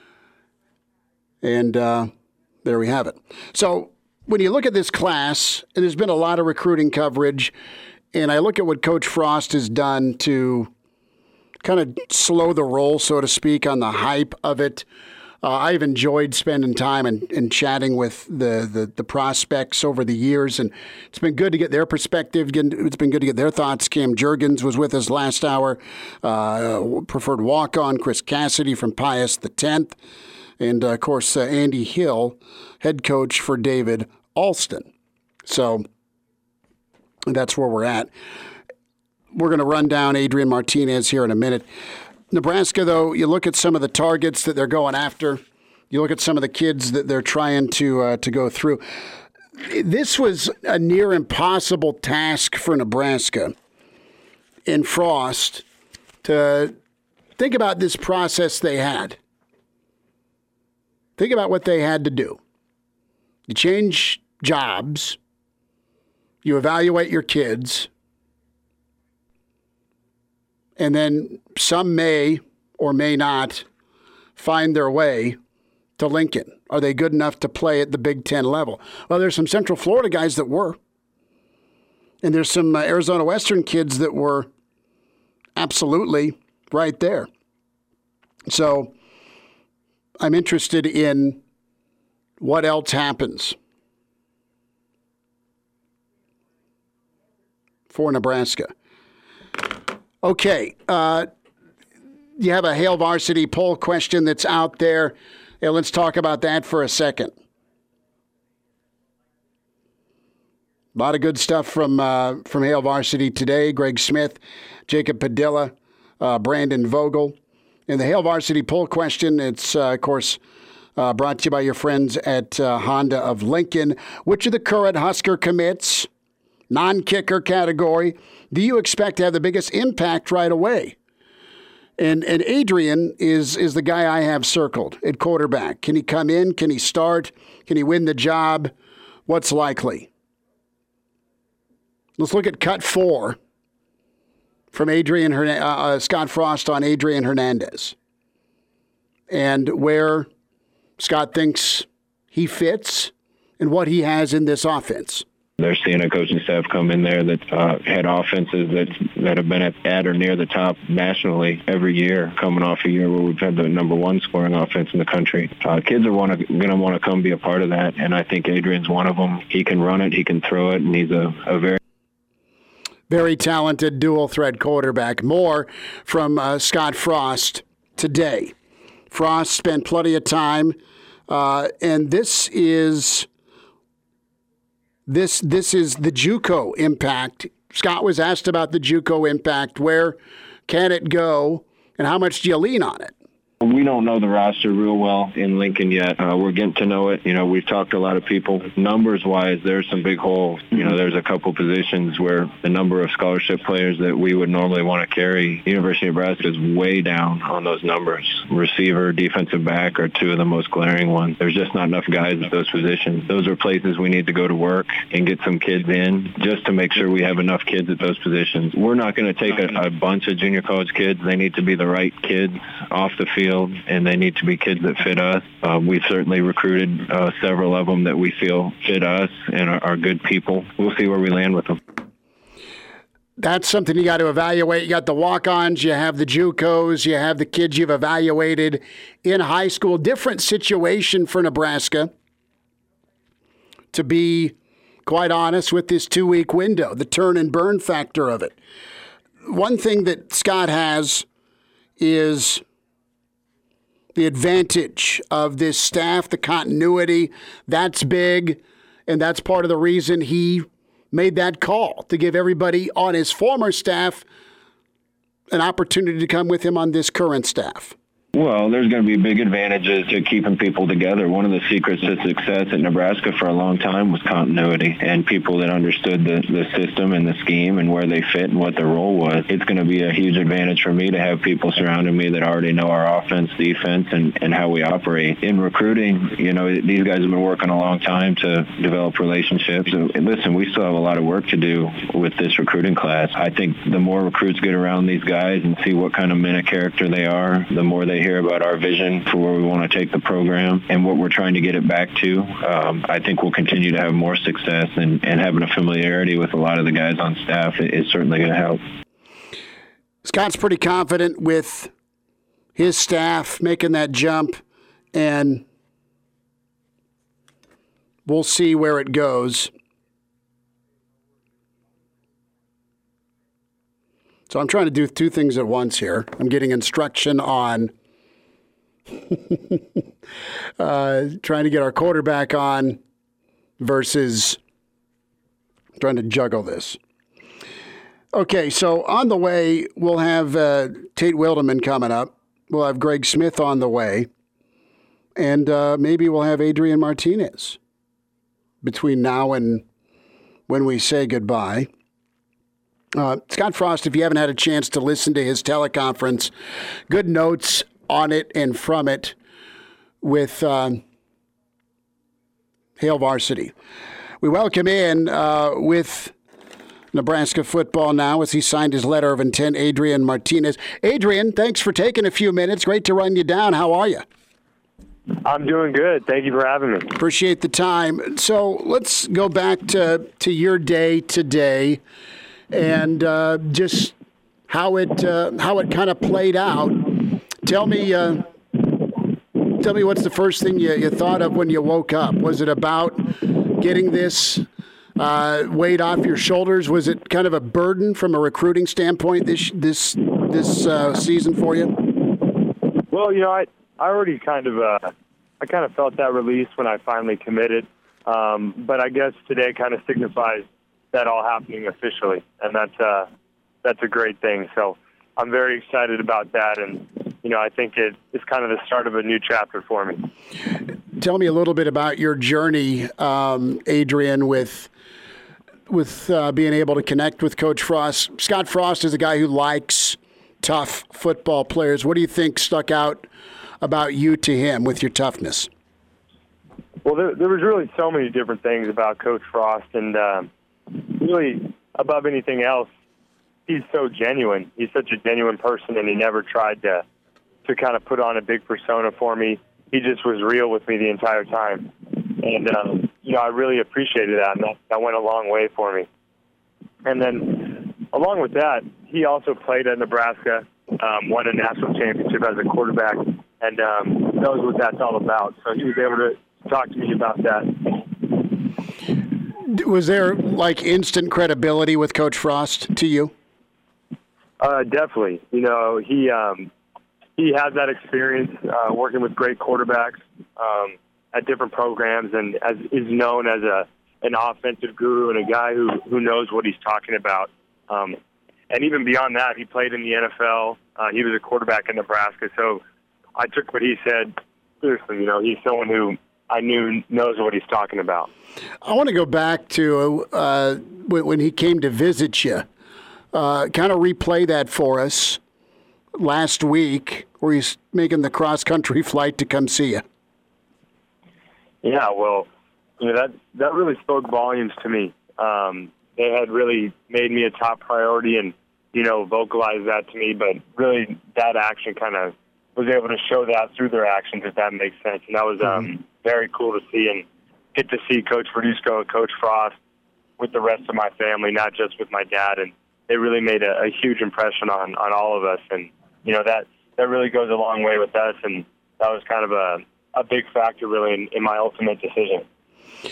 And there we have it. So when you look at this class, and there's been a lot of recruiting coverage, and I look at what Coach Frost has done to kind of slow the roll, so to speak, on the hype of it. I've enjoyed spending time and chatting with the prospects over the years, and it's been good to get their perspective. It's been good to get their thoughts. Cam Jurgens was with us last hour, preferred walk-on, Chris Cassidy from Pius X, and, of course, Andy Hill, head coach for David Alston. So that's where we're at. We're going to run down Adrian Martinez here in a minute. Nebraska, though, you look at some of the targets that they're going after. You look at some of the kids that they're trying to go through. This was a near impossible task for Nebraska and Frost to think about this process they had. Think about what they had to do. You change jobs. You evaluate your kids. And then some may or may not find their way to Lincoln. Are they good enough to play at the Big Ten level? Well, there's some Central Florida guys that were. And there's some Arizona Western kids that were absolutely right there. So I'm interested in what else happens for Nebraska. Okay, you have a Hale Varsity poll question that's out there. Hey, let's talk about that for a second. A lot of good stuff from Hale Varsity today. Greg Smith, Jacob Padilla, Brandon Vogel. And the Hale Varsity poll question, it's, of course, brought to you by your friends at Honda of Lincoln. Which of the current Husker commits, non-kicker category, do you expect to have the biggest impact right away? And Adrian is the guy I have circled at quarterback. Can he come in? Can he start? Can he win the job? What's likely? Let's look at cut 4 from Scott Frost on Adrian Hernandez and where Scott thinks he fits and what he has in this offense. They're seeing a coaching staff come in there that had offenses that have been at or near the top nationally every year, coming off a year where we've had the number 1 scoring offense in the country. Kids are going to want to come be a part of that, and I think Adrian's one of them. He can run it, he can throw it, and he's a very talented dual-threat quarterback. More from Scott Frost today. Frost spent plenty of time, and this is the JUCO impact. Scott was asked about the JUCO impact. Where can it go, and how much do you lean on it? We don't know the roster real well in Lincoln yet. We're getting to know it. We've talked to a lot of people. Numbers-wise, there's some big holes. There's a couple positions where the number of scholarship players that we would normally want to carry, University of Nebraska is way down on those numbers. Receiver, defensive back are 2 of the most glaring ones. There's just not enough guys at those positions. Those are places we need to go to work and get some kids in just to make sure we have enough kids at those positions. We're not going to take a bunch of junior college kids. They need to be the right kids off the field, and they need to be kids that fit us. We've certainly recruited several of them that we feel fit us and are good people. We'll see where we land with them. That's something you got to evaluate. You got the walk-ons, you have the JUCOs, you have the kids you've evaluated in high school. Different situation for Nebraska to be quite honest, with this 2-week window, the turn and burn factor of it. One thing that Scott has is the advantage of this staff, the continuity. That's big, and that's part of the reason he made that call to give everybody on his former staff an opportunity to come with him on this current staff. Well, there's going to be big advantages to keeping people together. One of the secrets to success at Nebraska for a long time was continuity and people that understood the system and the scheme and where they fit and what their role was. It's going to be a huge advantage for me to have people surrounding me that already know our offense, defense, and how we operate. In recruiting, these guys have been working a long time to develop relationships. And listen, we still have a lot of work to do with this recruiting class. I think the more recruits get around these guys and see what kind of men of character they are, the more they hear about our vision for where we want to take the program and what we're trying to get it back to. I think we'll continue to have more success, and having a familiarity with a lot of the guys on staff is certainly going to help. Scott's pretty confident with his staff making that jump, and we'll see where it goes. So I'm trying to do two things at once here. I'm getting instruction on trying to get our quarterback on versus trying to juggle this. Okay, so on the way, we'll have Tate Wildeman coming up. We'll have Greg Smith on the way. And maybe we'll have Adrian Martinez between now and when we say goodbye. Scott Frost, if you haven't had a chance to listen to his teleconference, good notes on it and from it with Hail Varsity. We welcome in with Nebraska football now as he signed his letter of intent, Adrian Martinez. Adrian, thanks for taking a few minutes. Great to run you down. How are you? I'm doing good. Thank you for having me. Appreciate the time. So let's go back to your day today and just how it kind of played out. Tell me what's the first thing you thought of when you woke up? Was it about getting this weight off your shoulders? Was it kind of a burden from a recruiting standpoint this season for you? Well, I already kind of felt that release when I finally committed, but I guess today kind of signifies that all happening officially, and that's a great thing. So I'm very excited about that, and I think it's kind of the start of a new chapter for me. Tell me a little bit about your journey, Adrian, with being able to connect with Coach Frost. Scott Frost is a guy who likes tough football players. What do you think stuck out about you to him with your toughness? Well, there was really so many different things about Coach Frost, and really above anything else, he's so genuine. He's such a genuine person, and he never tried to kind of put on a big persona for me. He just was real with me the entire time. And, I really appreciated that, and that went a long way for me. And then along with that, he also played at Nebraska, won a national championship as a quarterback, and knows what that's all about. So he was able to talk to me about that. Was there, instant credibility with Coach Frost to you? Definitely. He has that experience working with great quarterbacks at different programs, and is known as an offensive guru and a guy who knows what he's talking about. And even beyond that, he played in the NFL. He was a quarterback in Nebraska. So I took what he said seriously. He's someone who I knew knows what he's talking about. I want to go back to when he came to visit you. Kind of replay that for us last week, where he's making the cross-country flight to come see you. Yeah, well, that really spoke volumes to me. They had really made me a top priority and, vocalized that to me, but really that action kind of was able to show that through their actions, if that makes sense. And that was very cool to see, and get to see Coach Verduzco and Coach Frost with the rest of my family, not just with my dad. And they really made a huge impression on all of us. And, that really goes a long way with us. And that was kind of a big factor, really, in my ultimate decision.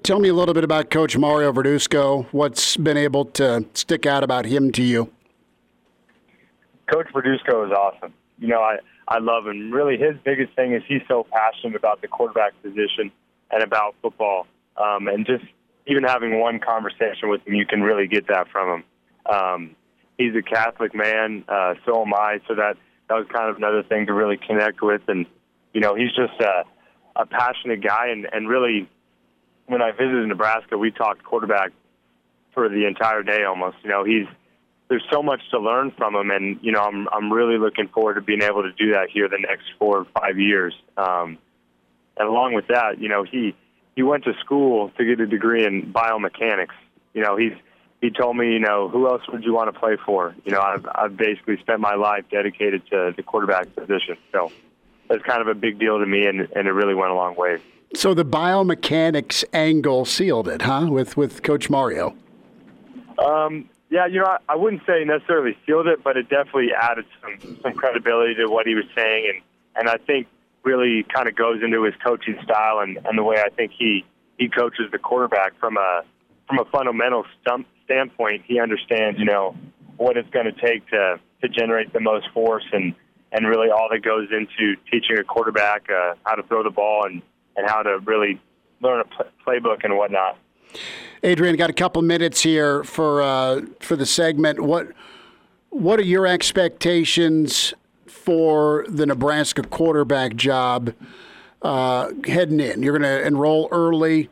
Tell me a little bit about Coach Mario Verduzco. What's been able to stick out about him to you? Coach Verduzco is awesome. I love him. Really, his biggest thing is he's so passionate about the quarterback position and about football. And just even having one conversation with him, you can really get that from him. He's a Catholic man, so am I, so that was kind of another thing to really connect with. And, he's just a passionate guy. And really, when I visited Nebraska, we talked quarterback for the entire day almost. There's so much to learn from him, and, I'm really looking forward to being able to do that here the next 4 or 5 years. And along with that, he went to school to get a degree in biomechanics. He told me, who else would you want to play for? I've basically spent my life dedicated to the quarterback position. So that's kind of a big deal to me, and it really went a long way. So the biomechanics angle sealed it, huh, with Coach Mario? Yeah, I wouldn't say necessarily sealed it, but it definitely added some credibility to what he was saying, and I think really kind of goes into his coaching style and the way I think he coaches the quarterback from a fundamental standpoint. He understands, what it's going to take to generate the most force and really all that goes into teaching a quarterback how to throw the ball and how to really learn a playbook and whatnot. Adrian, got a couple minutes here for the segment. What are your expectations for the Nebraska quarterback job heading in? You're going to enroll early.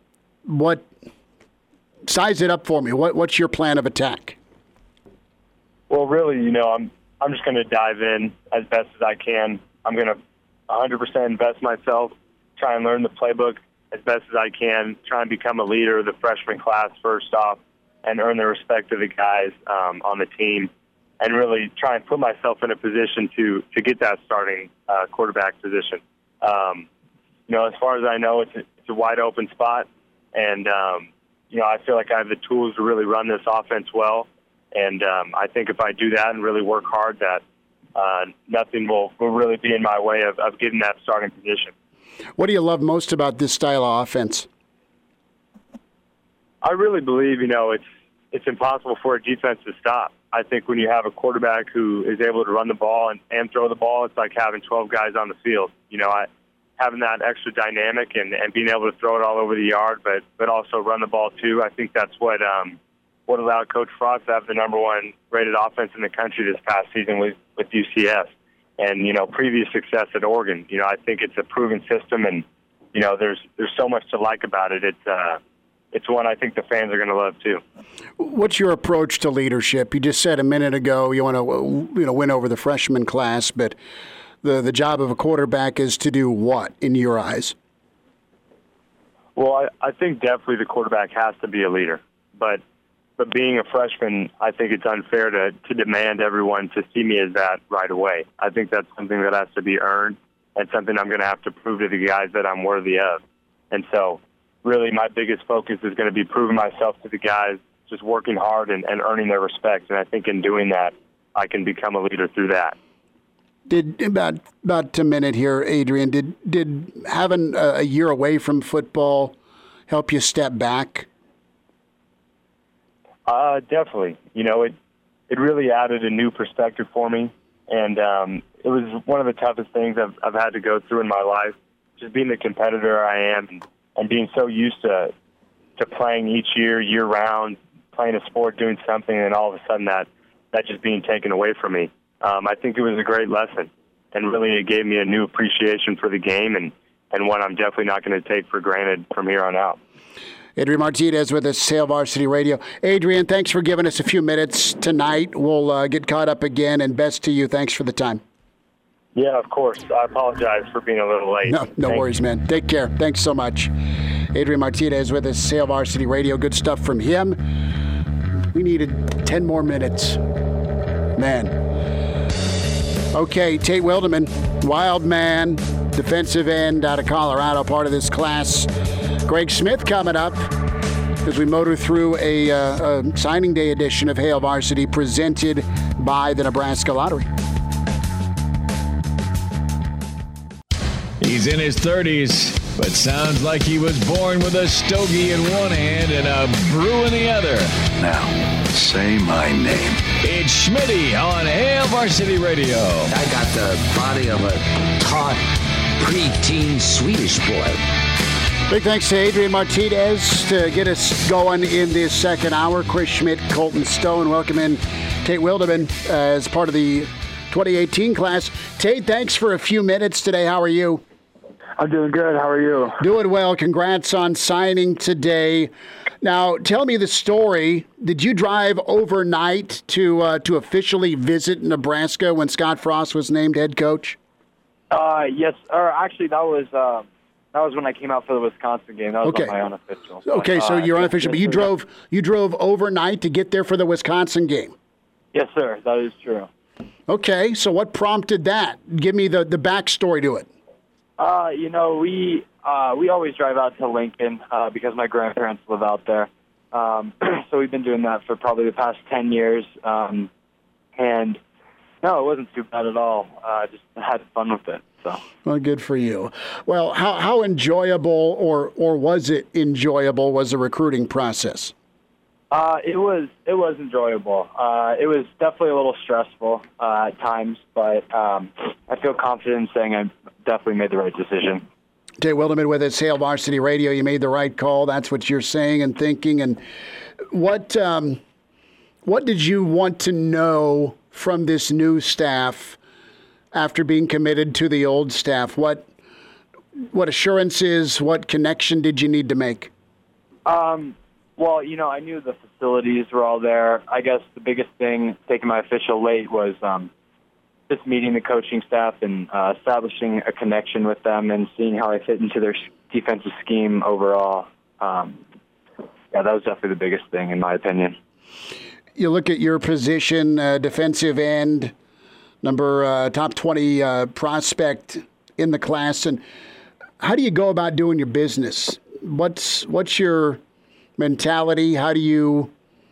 Size it up for me. What's your plan of attack? Well, really, I'm just going to dive in as best as I can. I'm going to 100% invest myself, try and learn the playbook as best as I can, try and become a leader of the freshman class first off, and earn the respect of the guys on the team, and really try and put myself in a position to get that starting quarterback position. As far as I know, it's a wide open spot, and I feel like I have the tools to really run this offense well, and I think if I do that and really work hard, that nothing will really be in my way of getting that starting position. What do you love most about this style of offense? I really believe, it's impossible for a defense to stop. I think when you have a quarterback who is able to run the ball and throw the ball, it's like having 12 guys on the field. Having that extra dynamic and being able to throw it all over the yard, but also run the ball too. I think that's what allowed Coach Frost to have the number 1 rated offense in the country this past season with UCF. And, previous success at Oregon. I think it's a proven system, and, there's so much to like about it. It's one I think the fans are going to love, too. What's your approach to leadership? You just said a minute ago you want to win over the freshman class, but the job of a quarterback is to do what, in your eyes? Well, I think definitely the quarterback has to be a leader. But being a freshman, I think it's unfair to demand everyone to see me as that right away. I think that's something that has to be earned and something I'm going to have to prove to the guys that I'm worthy of. And so really my biggest focus is going to be proving myself to the guys, just working hard and earning their respect. And I think in doing that, I can become a leader through that. Did about a minute here, Adrian, did having a year away from football help you step back? Definitely. It really added a new perspective for me, and it was one of the toughest things I've had to go through in my life, just being the competitor I am and being so used to playing each year-round, playing a sport, doing something, and all of a sudden that just being taken away from me. I think it was a great lesson, and really it gave me a new appreciation for the game and one I'm definitely not going to take for granted from here on out. Adrian Martinez with us, Hail Varsity Radio. Adrian, thanks for giving us a few minutes tonight. We'll get caught up again, and best to you. Thanks for the time. Yeah, of course. I apologize for being a little late. No worries, man. Take care. Thanks so much. Adrian Martinez with us, Hail Varsity Radio. Good stuff from him. We needed 10 more minutes. Man. Okay, Tate Wildeman, wild man, defensive end out of Colorado, part of this class. Greg Smith coming up as we motor through a signing day edition of Hail Varsity presented by the Nebraska Lottery. He's in his 30s, but sounds like he was born with a stogie in one hand and a brew in the other. Now, say my name. It's Schmitty on Hail Varsity Radio. I got the body of a taut, preteen Swedish boy. Big thanks to Adrian Martinez to get us going in this second hour. Chris Schmidt, Colton Stone, welcome in Tate Wildeman as part of the 2018 class. Tate, thanks for a few minutes today. How are you? I'm doing good. How are you? Doing well. Congrats on signing today. Now, tell me the story. Did you drive overnight to officially visit Nebraska when Scott Frost was named head coach? Yes. Or actually, that was when I came out for the Wisconsin game. That was on my unofficial. Okay, so you're unofficial, but you drove overnight to get there for the Wisconsin game. Yes, sir. That is true. Okay, so what prompted that? Give me the backstory to it. We always drive out to Lincoln because my grandparents live out there. So we've been doing that for probably the past 10 years. And no, it wasn't too bad at all. Just had fun with it. So. Well, good for you. Well, how enjoyable or was it enjoyable was the recruiting process? It was enjoyable. It was definitely a little stressful at times, but I feel confident in saying I definitely made the right decision. Tate Wildeman with us, Hail Varsity Radio. You made the right call. That's what you're saying and thinking. And what did you want to know from this new staff after being committed to the old staff? What assurances, what connection did you need to make? Well, I knew the facilities were all there. I guess the biggest thing taking my official late was just meeting the coaching staff and establishing a connection with them and seeing how I fit into their defensive scheme overall. That was definitely the biggest thing, in my opinion. You look at your position, defensive end, top 20 prospect in the class, and how do you go about doing your business? What's your mentality? How do you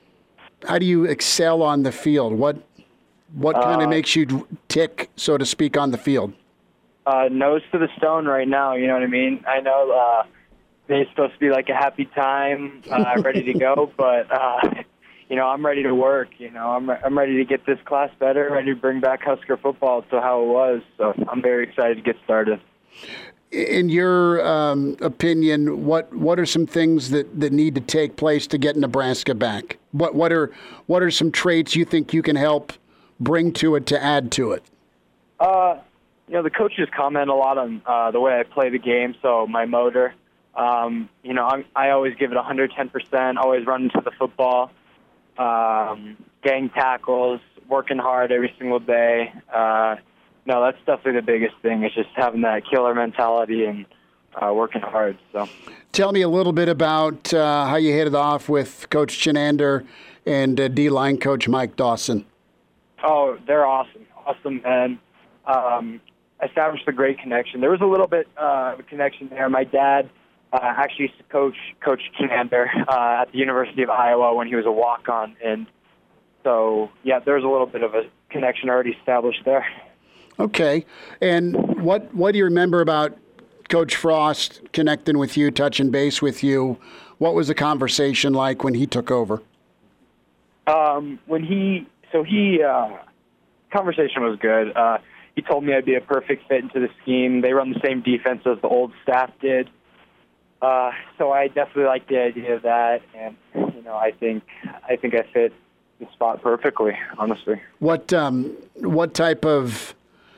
excel on the field? What kind of makes you tick, so to speak, on the field? Nose to the stone right now. You know what I mean? I know it's supposed to be like a happy time, ready to go, but I'm ready to work. I'm ready to get this class better, ready to bring back Husker football to how it was. So I'm very excited to get started. In your opinion, what are some things that need to take place to get Nebraska back? What are some traits you think you can help bring to it to add to it? The coaches comment a lot on the way I play the game, so my motor. I always give it 110%, always running to the football, gang tackles, working hard every single day. No, that's definitely the biggest thing. It's just having that killer mentality and working hard. So, tell me a little bit about how you hit it off with Coach Chinander and D-line coach Mike Dawson. Oh, they're awesome, and established a great connection. There was a little bit of a connection there. My dad actually used to coach Coach Chinander at the University of Iowa when he was a walk-on, and so yeah, there's a little bit of a connection already established there. Okay. And what do you remember about Coach Frost connecting with you, touching base with you? What was the conversation like when he took over? Conversation was good. He told me I'd be a perfect fit into the scheme. They run the same defense as the old staff did. So I definitely like the idea of that. And, I think I fit the spot perfectly, honestly. What type of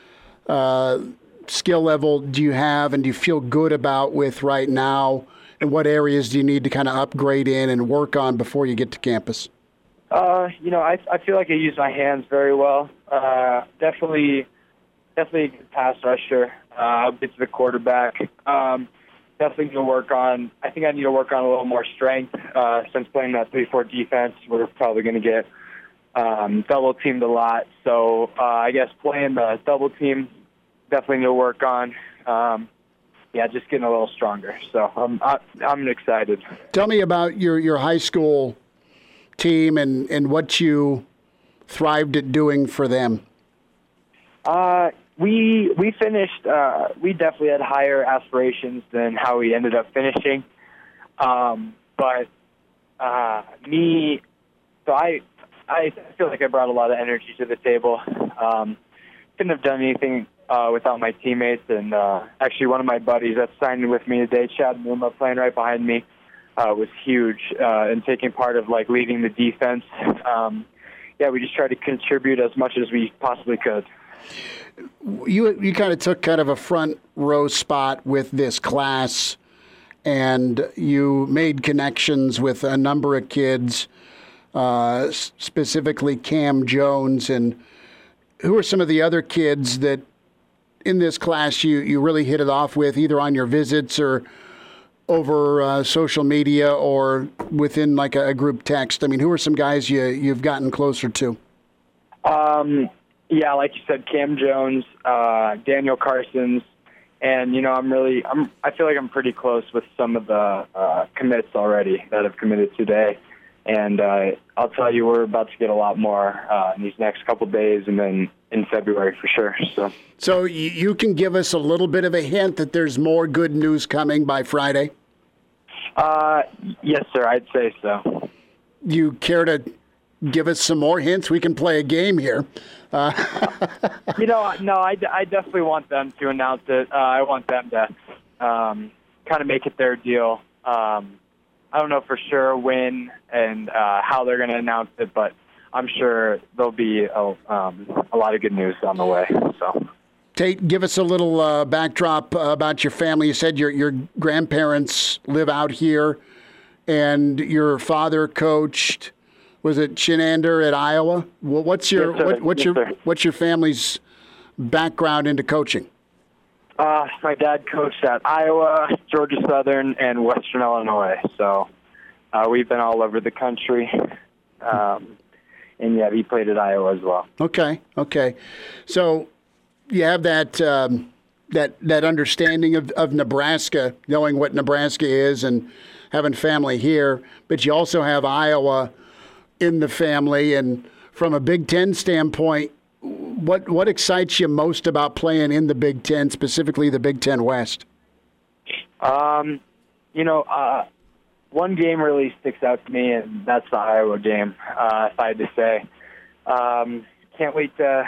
skill level do you have and do you feel good about with right now? And what areas do you need to kind of upgrade in and work on before you get to campus? I feel like I use my hands very well. Definitely a good pass rusher. I'll get to the quarterback. Definitely need to work on. I think I need to work on a little more strength. Since playing that 3-4 defense, we're probably going to get double teamed a lot. So I guess playing the double team, definitely need to work on. Just getting a little stronger. So I'm excited. Tell me about your high school team and what you thrived at doing for them. we finished. We definitely had higher aspirations than how we ended up finishing. But me, so I feel like I brought a lot of energy to the table. Couldn't have done anything without my teammates, and actually one of my buddies that signed with me today, Chad Muma, playing right behind me, was huge in taking part of like leading the defense. We just tried to contribute as much as we possibly could. You kind of took kind of a front row spot with this class, and you made connections with a number of kids, specifically Cam Jones. And who are some of the other kids that in this class you really hit it off with, either on your visits or over social media or within like a group text? I mean, who are some guys you've gotten closer to? Yeah, like you said, Cam Jones, Daniel Carsons, and I feel like I'm pretty close with some of the commits already that have committed today. And I'll tell you, we're about to get a lot more in these next couple days, and then in February for sure. So you can give us a little bit of a hint that there's more good news coming by Friday? Yes, sir, I'd say so. You care to give us some more hints? We can play a game here. No, I definitely want them to announce it. I want them to kind of make it their deal. I don't know for sure when and how they're going to announce it, but I'm sure there'll be a lot of good news on the way. So, Tate, give us a little backdrop about your family. You said your grandparents live out here, and your father coached. Was it Chinander at Iowa? Well, what's your family's background into coaching? My dad coached at Iowa, Georgia Southern, and Western Illinois. So we've been all over the country. And he played at Iowa as well. Okay. So you have that that understanding of Nebraska, knowing what Nebraska is and having family here, but you also have Iowa in the family. And from a Big Ten standpoint, what excites you most about playing in the Big Ten, specifically the Big Ten West? One game really sticks out to me, and that's the Iowa game. If I had to say, can't wait to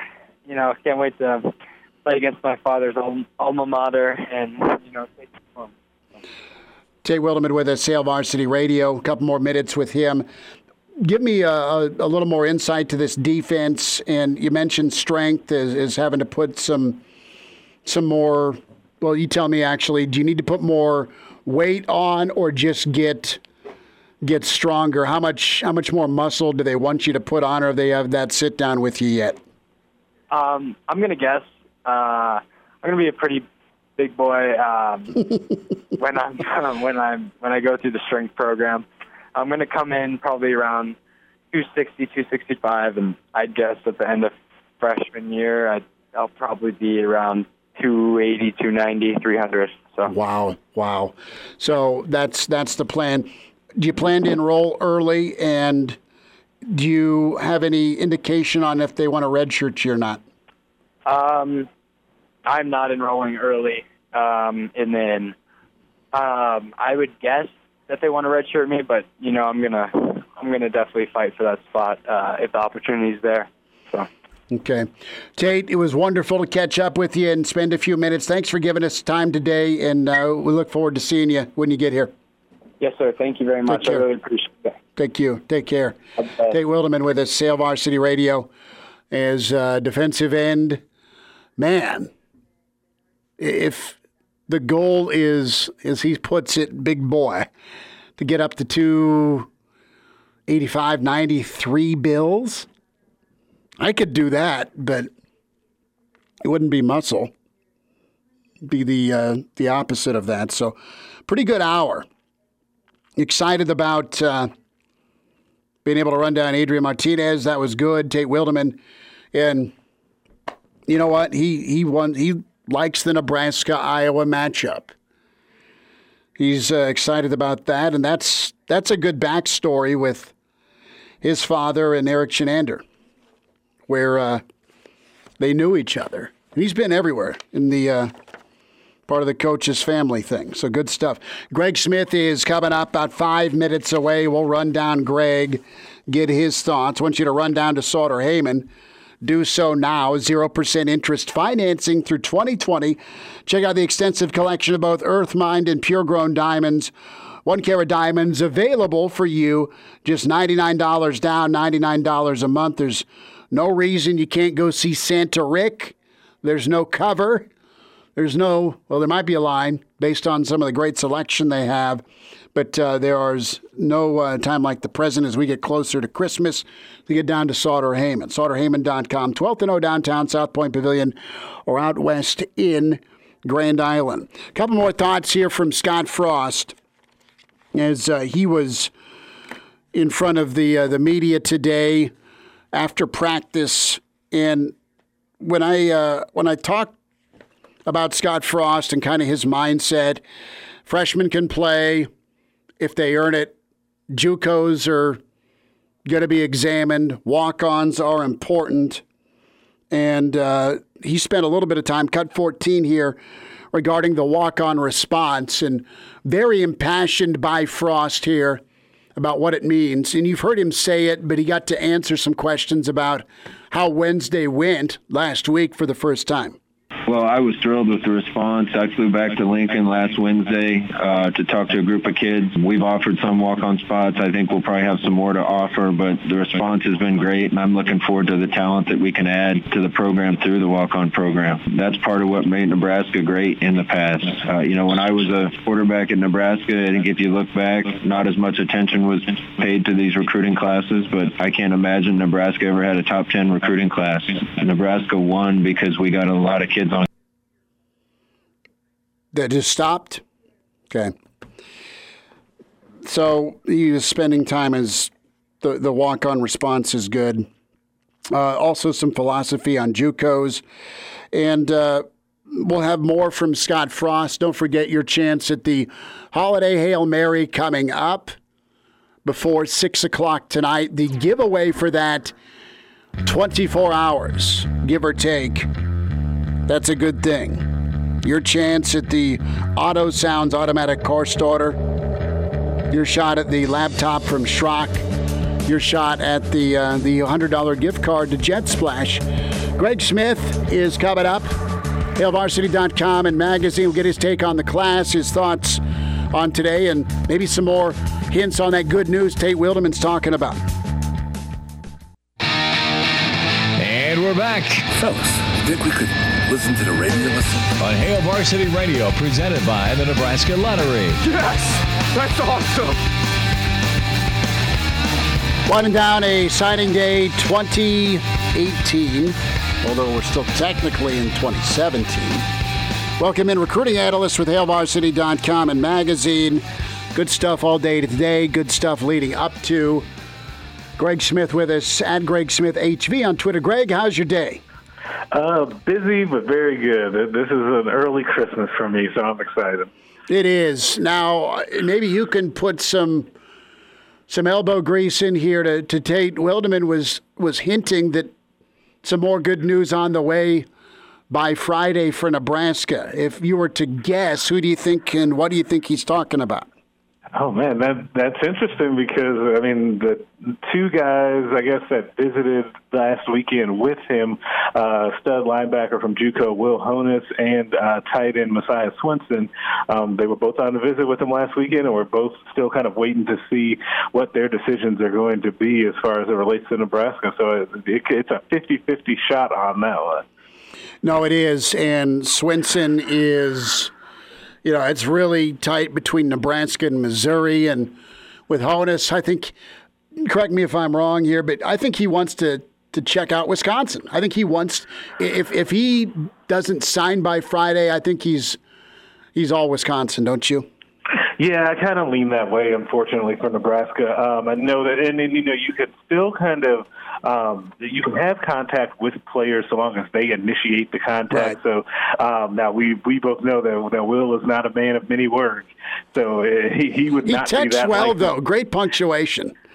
play against my father's alma mater and take it home. Tate Wildeman with us, Hail Varsity Radio. A couple more minutes with him. Give me a little more insight to this defense. And you mentioned strength is having to put some more. Well, you tell me. Actually, do you need to put more weight on, or just get stronger? How much more muscle do they want you to put on, or they have that sit down with you yet? I'm gonna guess. I'm gonna be a pretty big boy when I go through the strength program. I'm going to come in probably around 260, 265, and I'd guess at the end of freshman year, I'll probably be around 280, 290, 300. So. Wow. So that's the plan. Do you plan to enroll early, and do you have any indication on if they want to redshirt you or not? I'm not enrolling early, and then I would guess that they want to redshirt me, but I'm gonna definitely fight for that spot if the opportunity's there. So. Okay, Tate, it was wonderful to catch up with you and spend a few minutes. Thanks for giving us time today, and we look forward to seeing you when you get here. Yes, sir. Thank you very much. I really appreciate it. Thank you. Take care. Tate Wildeman with us, Hail Varsity Radio, as defensive end. Man, if the goal is, as he puts it, big boy, to get up to 285, 93 bills, I could do that, but it wouldn't be muscle. It'd be the opposite of that. So, pretty good hour. Excited about being able to run down Adrian Martinez. That was good. Tate Wildeman, and you know what? He won. He likes the Nebraska-Iowa matchup. He's excited about that, and that's a good backstory with his father and Eric Chinander, where they knew each other. He's been everywhere in the part of the coach's family thing. So good stuff. Greg Smith is coming up about 5 minutes away. We'll run down Greg, get his thoughts. I want you to run down to Sauter Heyman. Do so now. 0% interest financing through 2020. Check out the extensive collection of both Earth Mined and Pure Grown diamonds. 1 carat diamonds available for you. Just $99 down, $99 a month. There's no reason you can't go see Santa Rick. There's no cover. There's no, well, there might be a line based on some of the great selection they have, but there is no time like the present as we get closer to Christmas to get down to Sauter Heyman. SauterHeyman.com, 12th and O downtown, South Point Pavilion, or out west in Grand Island. A couple more thoughts here from Scott Frost as he was in front of the media today after practice. And when I talked about Scott Frost and kind of his mindset, freshmen can play if they earn it. JUCOs are going to be examined. Walk-ons are important. And he spent a little bit of time, cut 14 here, regarding the walk-on response, and very impassioned by Frost here about what it means. And you've heard him say it, but he got to answer some questions about how Wednesday went last week for the first time. Well, I was thrilled with the response. I flew back to Lincoln last Wednesday to talk to a group of kids. We've offered some walk-on spots. I think we'll probably have some more to offer, but the response has been great, and I'm looking forward to the talent that we can add to the program through the walk-on program. That's part of what made Nebraska great in the past. When I was a quarterback at Nebraska, I think if you look back, not as much attention was paid to these recruiting classes, but I can't imagine Nebraska ever had a top 10 recruiting class. Nebraska won because we got a lot of kids on. That just stopped? Okay. So he was spending time as the walk-on response is good. Also some philosophy on JUCOs. And we'll have more from Scott Frost. Don't forget your chance at the Holiday Hail Mary coming up before 6 o'clock tonight. The giveaway for that, 24 hours, give or take. That's a good thing. Your chance at the Auto Sounds automatic car starter. Your shot at the laptop from Schrock. Your shot at the $100 gift card to Jet Splash. Greg Smith is coming up. HailVarsity.com and magazine will get his take on the class, his thoughts on today, and maybe some more hints on that good news Tate Wildeman's talking about. And we're back. Fellas, think we could listen to the radio on Hail Varsity Radio, presented by the Nebraska Lottery. Yes, that's awesome. Winding down a signing day 2018, although we're still technically in 2017. Welcome in recruiting analyst with HailVarsity.com and magazine. Good stuff all day today. Good stuff leading up to. Greg Smith with us at Greg Smith HV on Twitter. Greg, how's your day? Busy, but very good. This is an early Christmas for me, so I'm excited. It is. Now, maybe you can put some elbow grease in here to Tate. Wildeman was hinting that some more good news on the way by Friday for Nebraska. If you were to guess, who do you think and what do you think he's talking about? Oh, man, that's interesting because, I mean, the two guys, I guess, that visited last weekend with him, stud linebacker from JUCO, Will Honus, and tight end Messiah Swinson, they were both on a visit with him last weekend, and we're both still kind of waiting to see what their decisions are going to be as far as it relates to Nebraska. So it's a 50-50 shot on that one. No, it is, and Swinson is... it's really tight between Nebraska and Missouri. And with Honus, I think, correct me if I'm wrong here, but I think he wants to check out Wisconsin. I think he wants, if he doesn't sign by Friday, I think he's all Wisconsin, don't you? Yeah, I kind of lean that way, unfortunately, for Nebraska. I know that, and you could still kind of, you can have contact with players so long as they initiate the contact. Right. So now we both know that Will is not a man of many words, so he would not be that. He texts well, though. Great punctuation.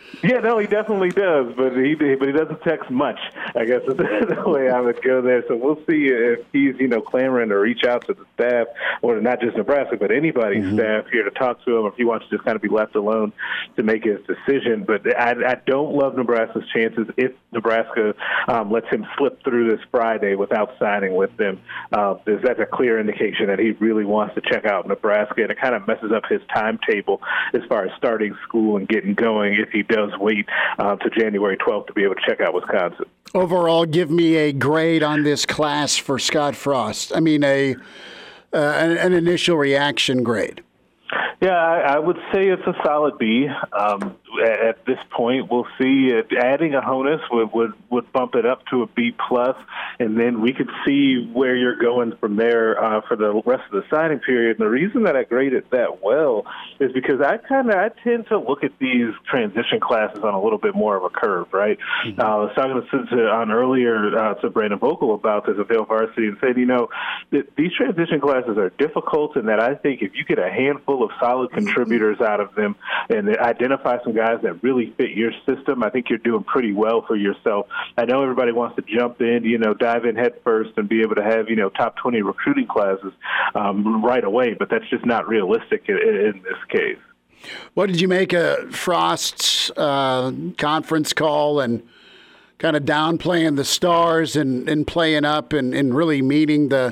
Yeah, no, he definitely does, but he doesn't text much, I guess is the way I would go there. So we'll see if he's, clamoring to reach out to the staff, or not just Nebraska, but anybody's staff here to talk to him, or if he wants to just kind of be left alone to make his decision. But I don't love Nebraska's chances if Nebraska lets him slip through this Friday without signing with them. That's a clear indication that he really wants to check out Nebraska, and it kind of messes up his timetable as far as starting school and getting going if he does wait to January 12th to be able to check out Wisconsin. Overall, give me a grade on this class for Scott Frost. I mean, an initial reaction grade. Yeah, I would say it's a solid B. At this point, we'll see. Adding a Honas would bump it up to a B+, and then we could see where you're going from there for the rest of the signing period. And the reason that I grade it that well is because I tend to look at these transition classes on a little bit more of a curve, right? I was talking earlier to Brandon Vogel about this at Vail Varsity and said, these transition classes are difficult, and that I think if you get a handful of solid contributors out of them and identify some guys that really fit your system, I think you're doing pretty well for yourself. I know everybody wants to jump in, dive in head first and be able to have, top 20 recruiting classes right away, but that's just not realistic in this case. What did you make of Frost's conference call and kind of downplaying the stars and playing up and really meeting the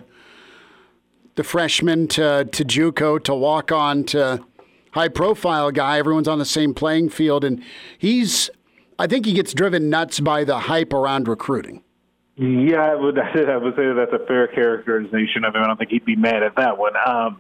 freshman to JUCO to walk on to high-profile guy? Everyone's on the same playing field, and I think he gets driven nuts by the hype around recruiting. Yeah, I would say that's a fair characterization of him. I don't think he'd be mad at that one.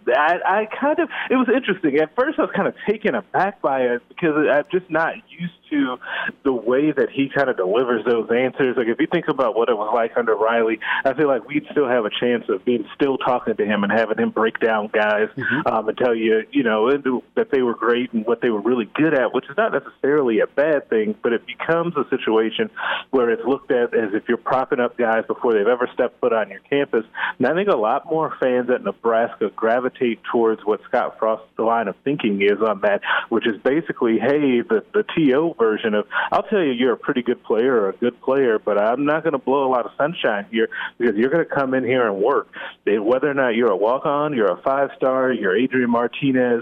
It was interesting. At first, I was kind of taken aback by it because I'm just not used to the way that he kind of delivers those answers. Like, if you think about what it was like under Riley, I feel like we'd still have a chance of still talking to him and having him break down guys and tell you, that they were great and what they were really good at, which is not necessarily a bad thing, but it becomes a situation where it's looked at as if you're propping up guys before they've ever stepped foot on your campus. And I think a lot more fans at Nebraska gravitate towards what Scott Frost's line of thinking is on that, which is basically, hey, the TO version of, I'll tell you you're a pretty good player or a good player, but I'm not going to blow a lot of sunshine here because you're going to come in here and work. Whether or not you're a walk-on, you're a five-star, you're Adrian Martinez,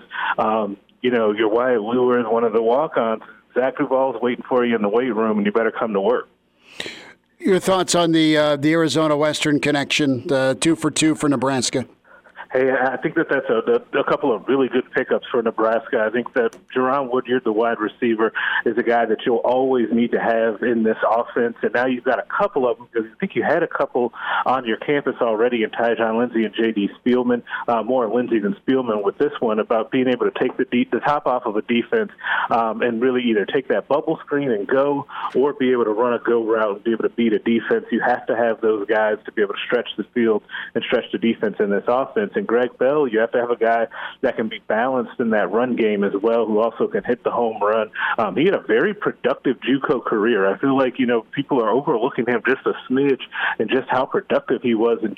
you're Wyatt Lewis, one of the walk-ons, Zach Duval's waiting for you in the weight room, and you better come to work. Your thoughts on the Arizona Western connection, the 2 for 2 for Nebraska? Hey, I think that's a couple of really good pickups for Nebraska. I think that Jerron Woodyard, the wide receiver, is a guy that you'll always need to have in this offense. And now you've got a couple of them because I think you had a couple on your campus already in Tyjon Lindsey and J.D. Spielman, more Lindsey than Spielman with this one, about being able to take the top off of a defense and really either take that bubble screen and go or be able to run a go route and be able to beat a defense. You have to have those guys to be able to stretch the field and stretch the defense in this offense. And Greg Bell, you have to have a guy that can be balanced in that run game as well, who also can hit the home run. He had a very productive JUCO career. I feel like, people are overlooking him just a smidge and just how productive he was in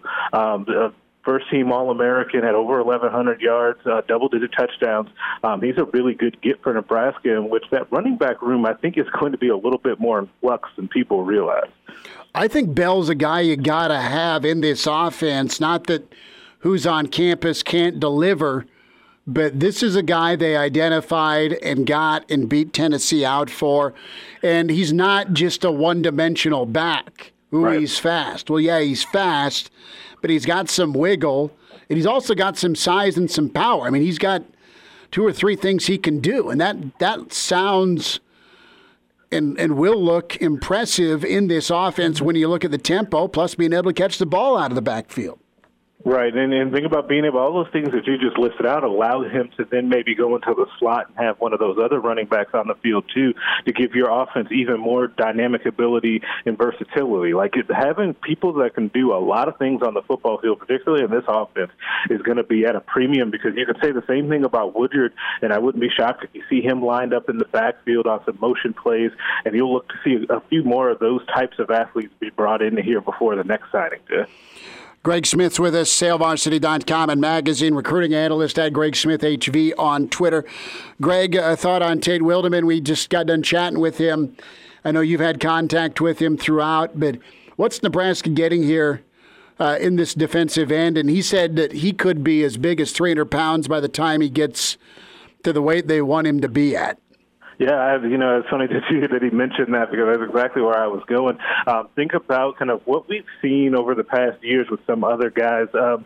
JUCO. First-team All-American, had over 1,100 yards, double-digit touchdowns. He's a really good get for Nebraska, in which that running back room, I think, is going to be a little bit more in flux than people realize. I think Bell's a guy you got to have in this offense, not that who's on campus can't deliver, but this is a guy they identified and got and beat Tennessee out for, and he's not just a one-dimensional back. He's fast. Well, yeah, he's fast, but he's got some wiggle, and he's also got some size and some power. I mean, he's got 2 or 3 things he can do, and that sounds and will look impressive in this offense when you look at the tempo, plus being able to catch the ball out of the backfield. Right, and think about being able, all those things that you just listed out allow him to then maybe go into the slot and have one of those other running backs on the field too, to give your offense even more dynamic ability and versatility. Like, having people that can do a lot of things on the football field, particularly in this offense, is going to be at a premium, because you can say the same thing about Woodyard, and I wouldn't be shocked if you see him lined up in the backfield on some motion plays, and you'll look to see a few more of those types of athletes be brought into here before the next signing too. Greg Smith's with us, SailVarsity.com and magazine recruiting analyst at Greg Smith HV on Twitter. Greg, a thought on Tate Wildeman. We just got done chatting with him. I know you've had contact with him throughout, but what's Nebraska getting here in this defensive end? And he said that he could be as big as 300 pounds by the time he gets to the weight they want him to be at. Yeah, it's funny to see that he mentioned that because that's exactly where I was going. Think about kind of what we've seen over the past years with some other guys,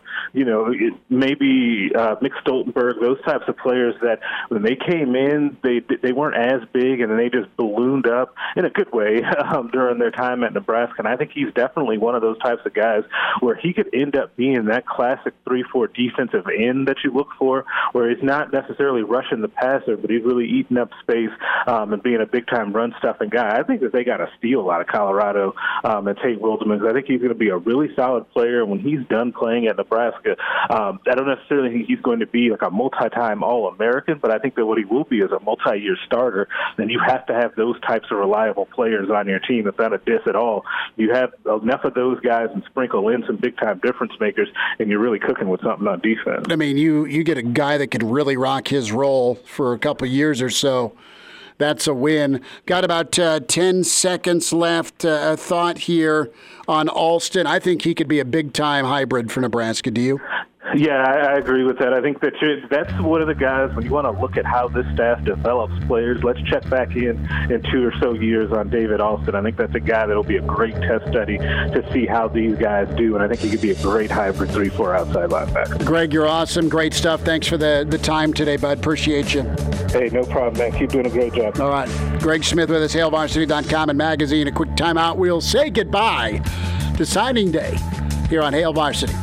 maybe Mick Stoltenberg, those types of players that when they came in, they weren't as big and then they just ballooned up in a good way during their time at Nebraska. And I think he's definitely one of those types of guys where he could end up being that classic 3-4 defensive end that you look for, where he's not necessarily rushing the passer, but he's really eating up space. And being a big-time run-stuffing guy. I think that they got a steal out of Colorado and Tate Wildeman, because I think he's going to be a really solid player. When he's done playing at Nebraska, I don't necessarily think he's going to be like a multi-time All-American, but I think that what he will be is a multi-year starter. And you have to have those types of reliable players on your team. It's not a diss at all. You have enough of those guys and sprinkle in some big-time difference makers, and you're really cooking with something on defense. I mean, you get a guy that can really rock his role for a couple of years or so. That's a win. Got about 10 seconds left. A thought here on Alston. I think he could be a big-time hybrid for Nebraska. Do you? Yeah, I agree with that. I think that that's one of the guys, when you want to look at how this staff develops players, let's check back in 2 or so years on David Alston. I think that's a guy that will be a great test study to see how these guys do, and I think he could be a great hybrid 3-4 outside linebacker. Greg, you're awesome. Great stuff. Thanks for the time today, bud. Appreciate you. Hey, no problem, man. Keep doing a great job. All right. Greg Smith with us, HailVarsity.com and magazine. A quick timeout. We'll say goodbye to signing day here on Hail Varsity.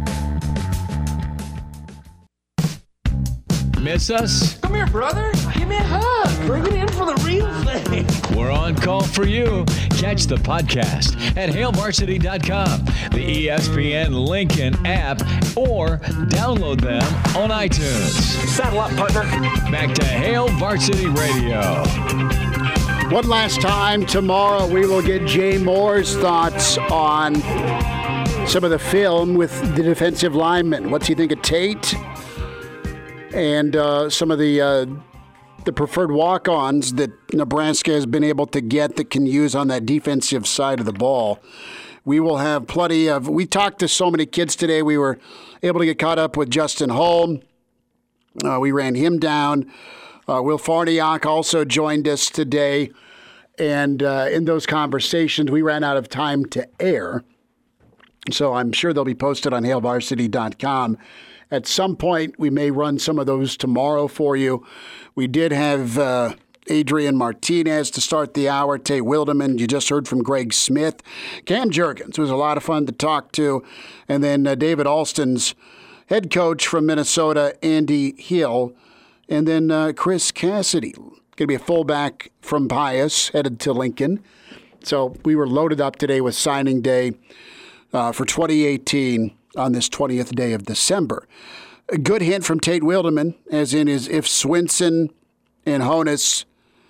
Miss us? Come here, brother. Give me a hug. Bring it in for the real thing. We're on call for you. Catch the podcast at HailVarsity.com, the ESPN Lincoln app, or download them on iTunes. Saddle up, partner. Back to Hail Varsity Radio. One last time, tomorrow we will get Jay Moore's thoughts on some of the film with the defensive linemen. What's he think of Tate? And some of the preferred walk-ons that Nebraska has been able to get that can use on that defensive side of the ball. We will have plenty of... We talked to so many kids today. We were able to get caught up with Justin Holm. We ran him down. Will Farniok also joined us today. And in those conversations, we ran out of time to air. So I'm sure they'll be posted on HailVarsity.com. At some point, we may run some of those tomorrow for you. We did have Adrian Martinez to start the hour, Tate Wildeman. You just heard from Greg Smith. Cam Jurgens was a lot of fun to talk to. And then David Alston's head coach from Minnesota, Andy Hill. And then Chris Cassidy, going to be a fullback from Pius, headed to Lincoln. So we were loaded up today with signing day for 2018. On this 20th day of December. A good hint from Tate Wildeman, as in is if Swinson and Honus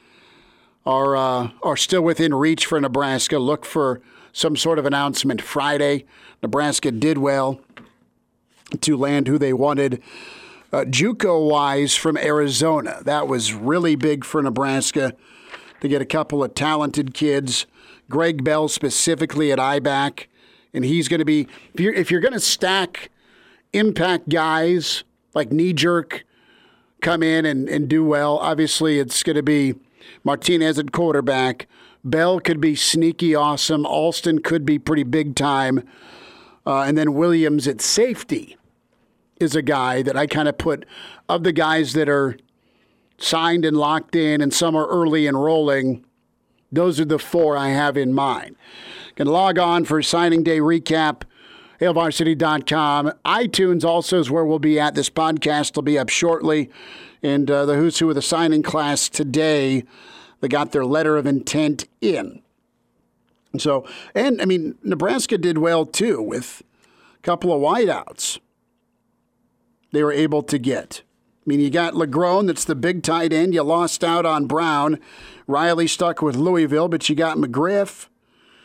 are still within reach for Nebraska, look for some sort of announcement Friday. Nebraska did well to land who they wanted. JUCO-wise from Arizona, that was really big for Nebraska to get a couple of talented kids. Greg Bell specifically at I-back. And he's going to be, if you're going to stack impact guys like knee-jerk come in and do well, obviously it's going to be Martinez at quarterback. Bell could be sneaky awesome. Alston could be pretty big time. And then Williams at safety is a guy that I kind of put, of the guys that are signed and locked in and some are early enrolling, those are the four I have in mind. Can log on for signing day recap, HailVarsity.com. iTunes also is where we'll be at. This podcast will be up shortly. And the who's who of the signing class today, they got their letter of intent in. So, and I mean, Nebraska did well too with a couple of wideouts they were able to get. I mean, you got LeGrone, that's the big tight end. You lost out on Brown. Riley stuck with Louisville, but you got McGriff.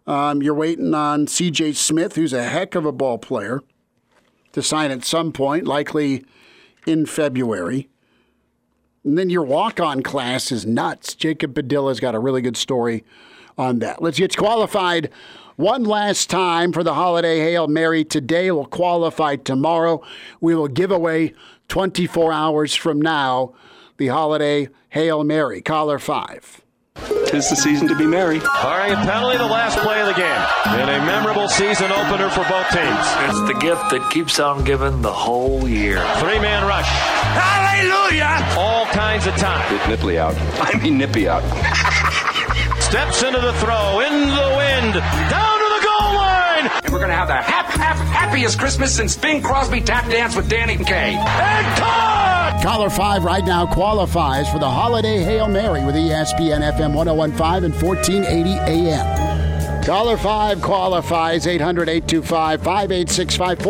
You're waiting on C.J. Smith, who's a heck of a ball player, to sign at some point, likely in February. And then your walk-on class is nuts. Jacob Padilla's got a really good story on that. Let's get qualified one last time for the Holiday Hail Mary today. We'll qualify tomorrow. We will give away 24 hours from now the Holiday Hail Mary. Caller 5. 'Tis the season to be merry. All right, penalty, the last play of the game. And a memorable season opener for both teams. It's the gift that keeps on giving the whole year. 3-man rush. Hallelujah! All kinds of time. Get nipply out. I mean nippy out. Steps into the throw, in the wind, down to the goal line. And we're going to have the happiest Christmas since Bing Crosby tap danced with Danny Kaye. And caught! Caller 5 right now qualifies for the Holiday Hail Mary with ESPN FM 101.5 and 1480 AM. Caller 5 qualifies, 800-825-5865,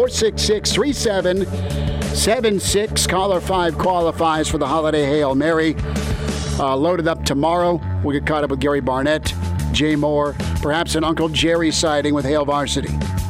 466-3776. Caller 5 qualifies for the Holiday Hail Mary. Loaded up tomorrow. We'll get caught up with Gary Barnett, Jay Moore, perhaps an Uncle Jerry sighting with Hail Varsity.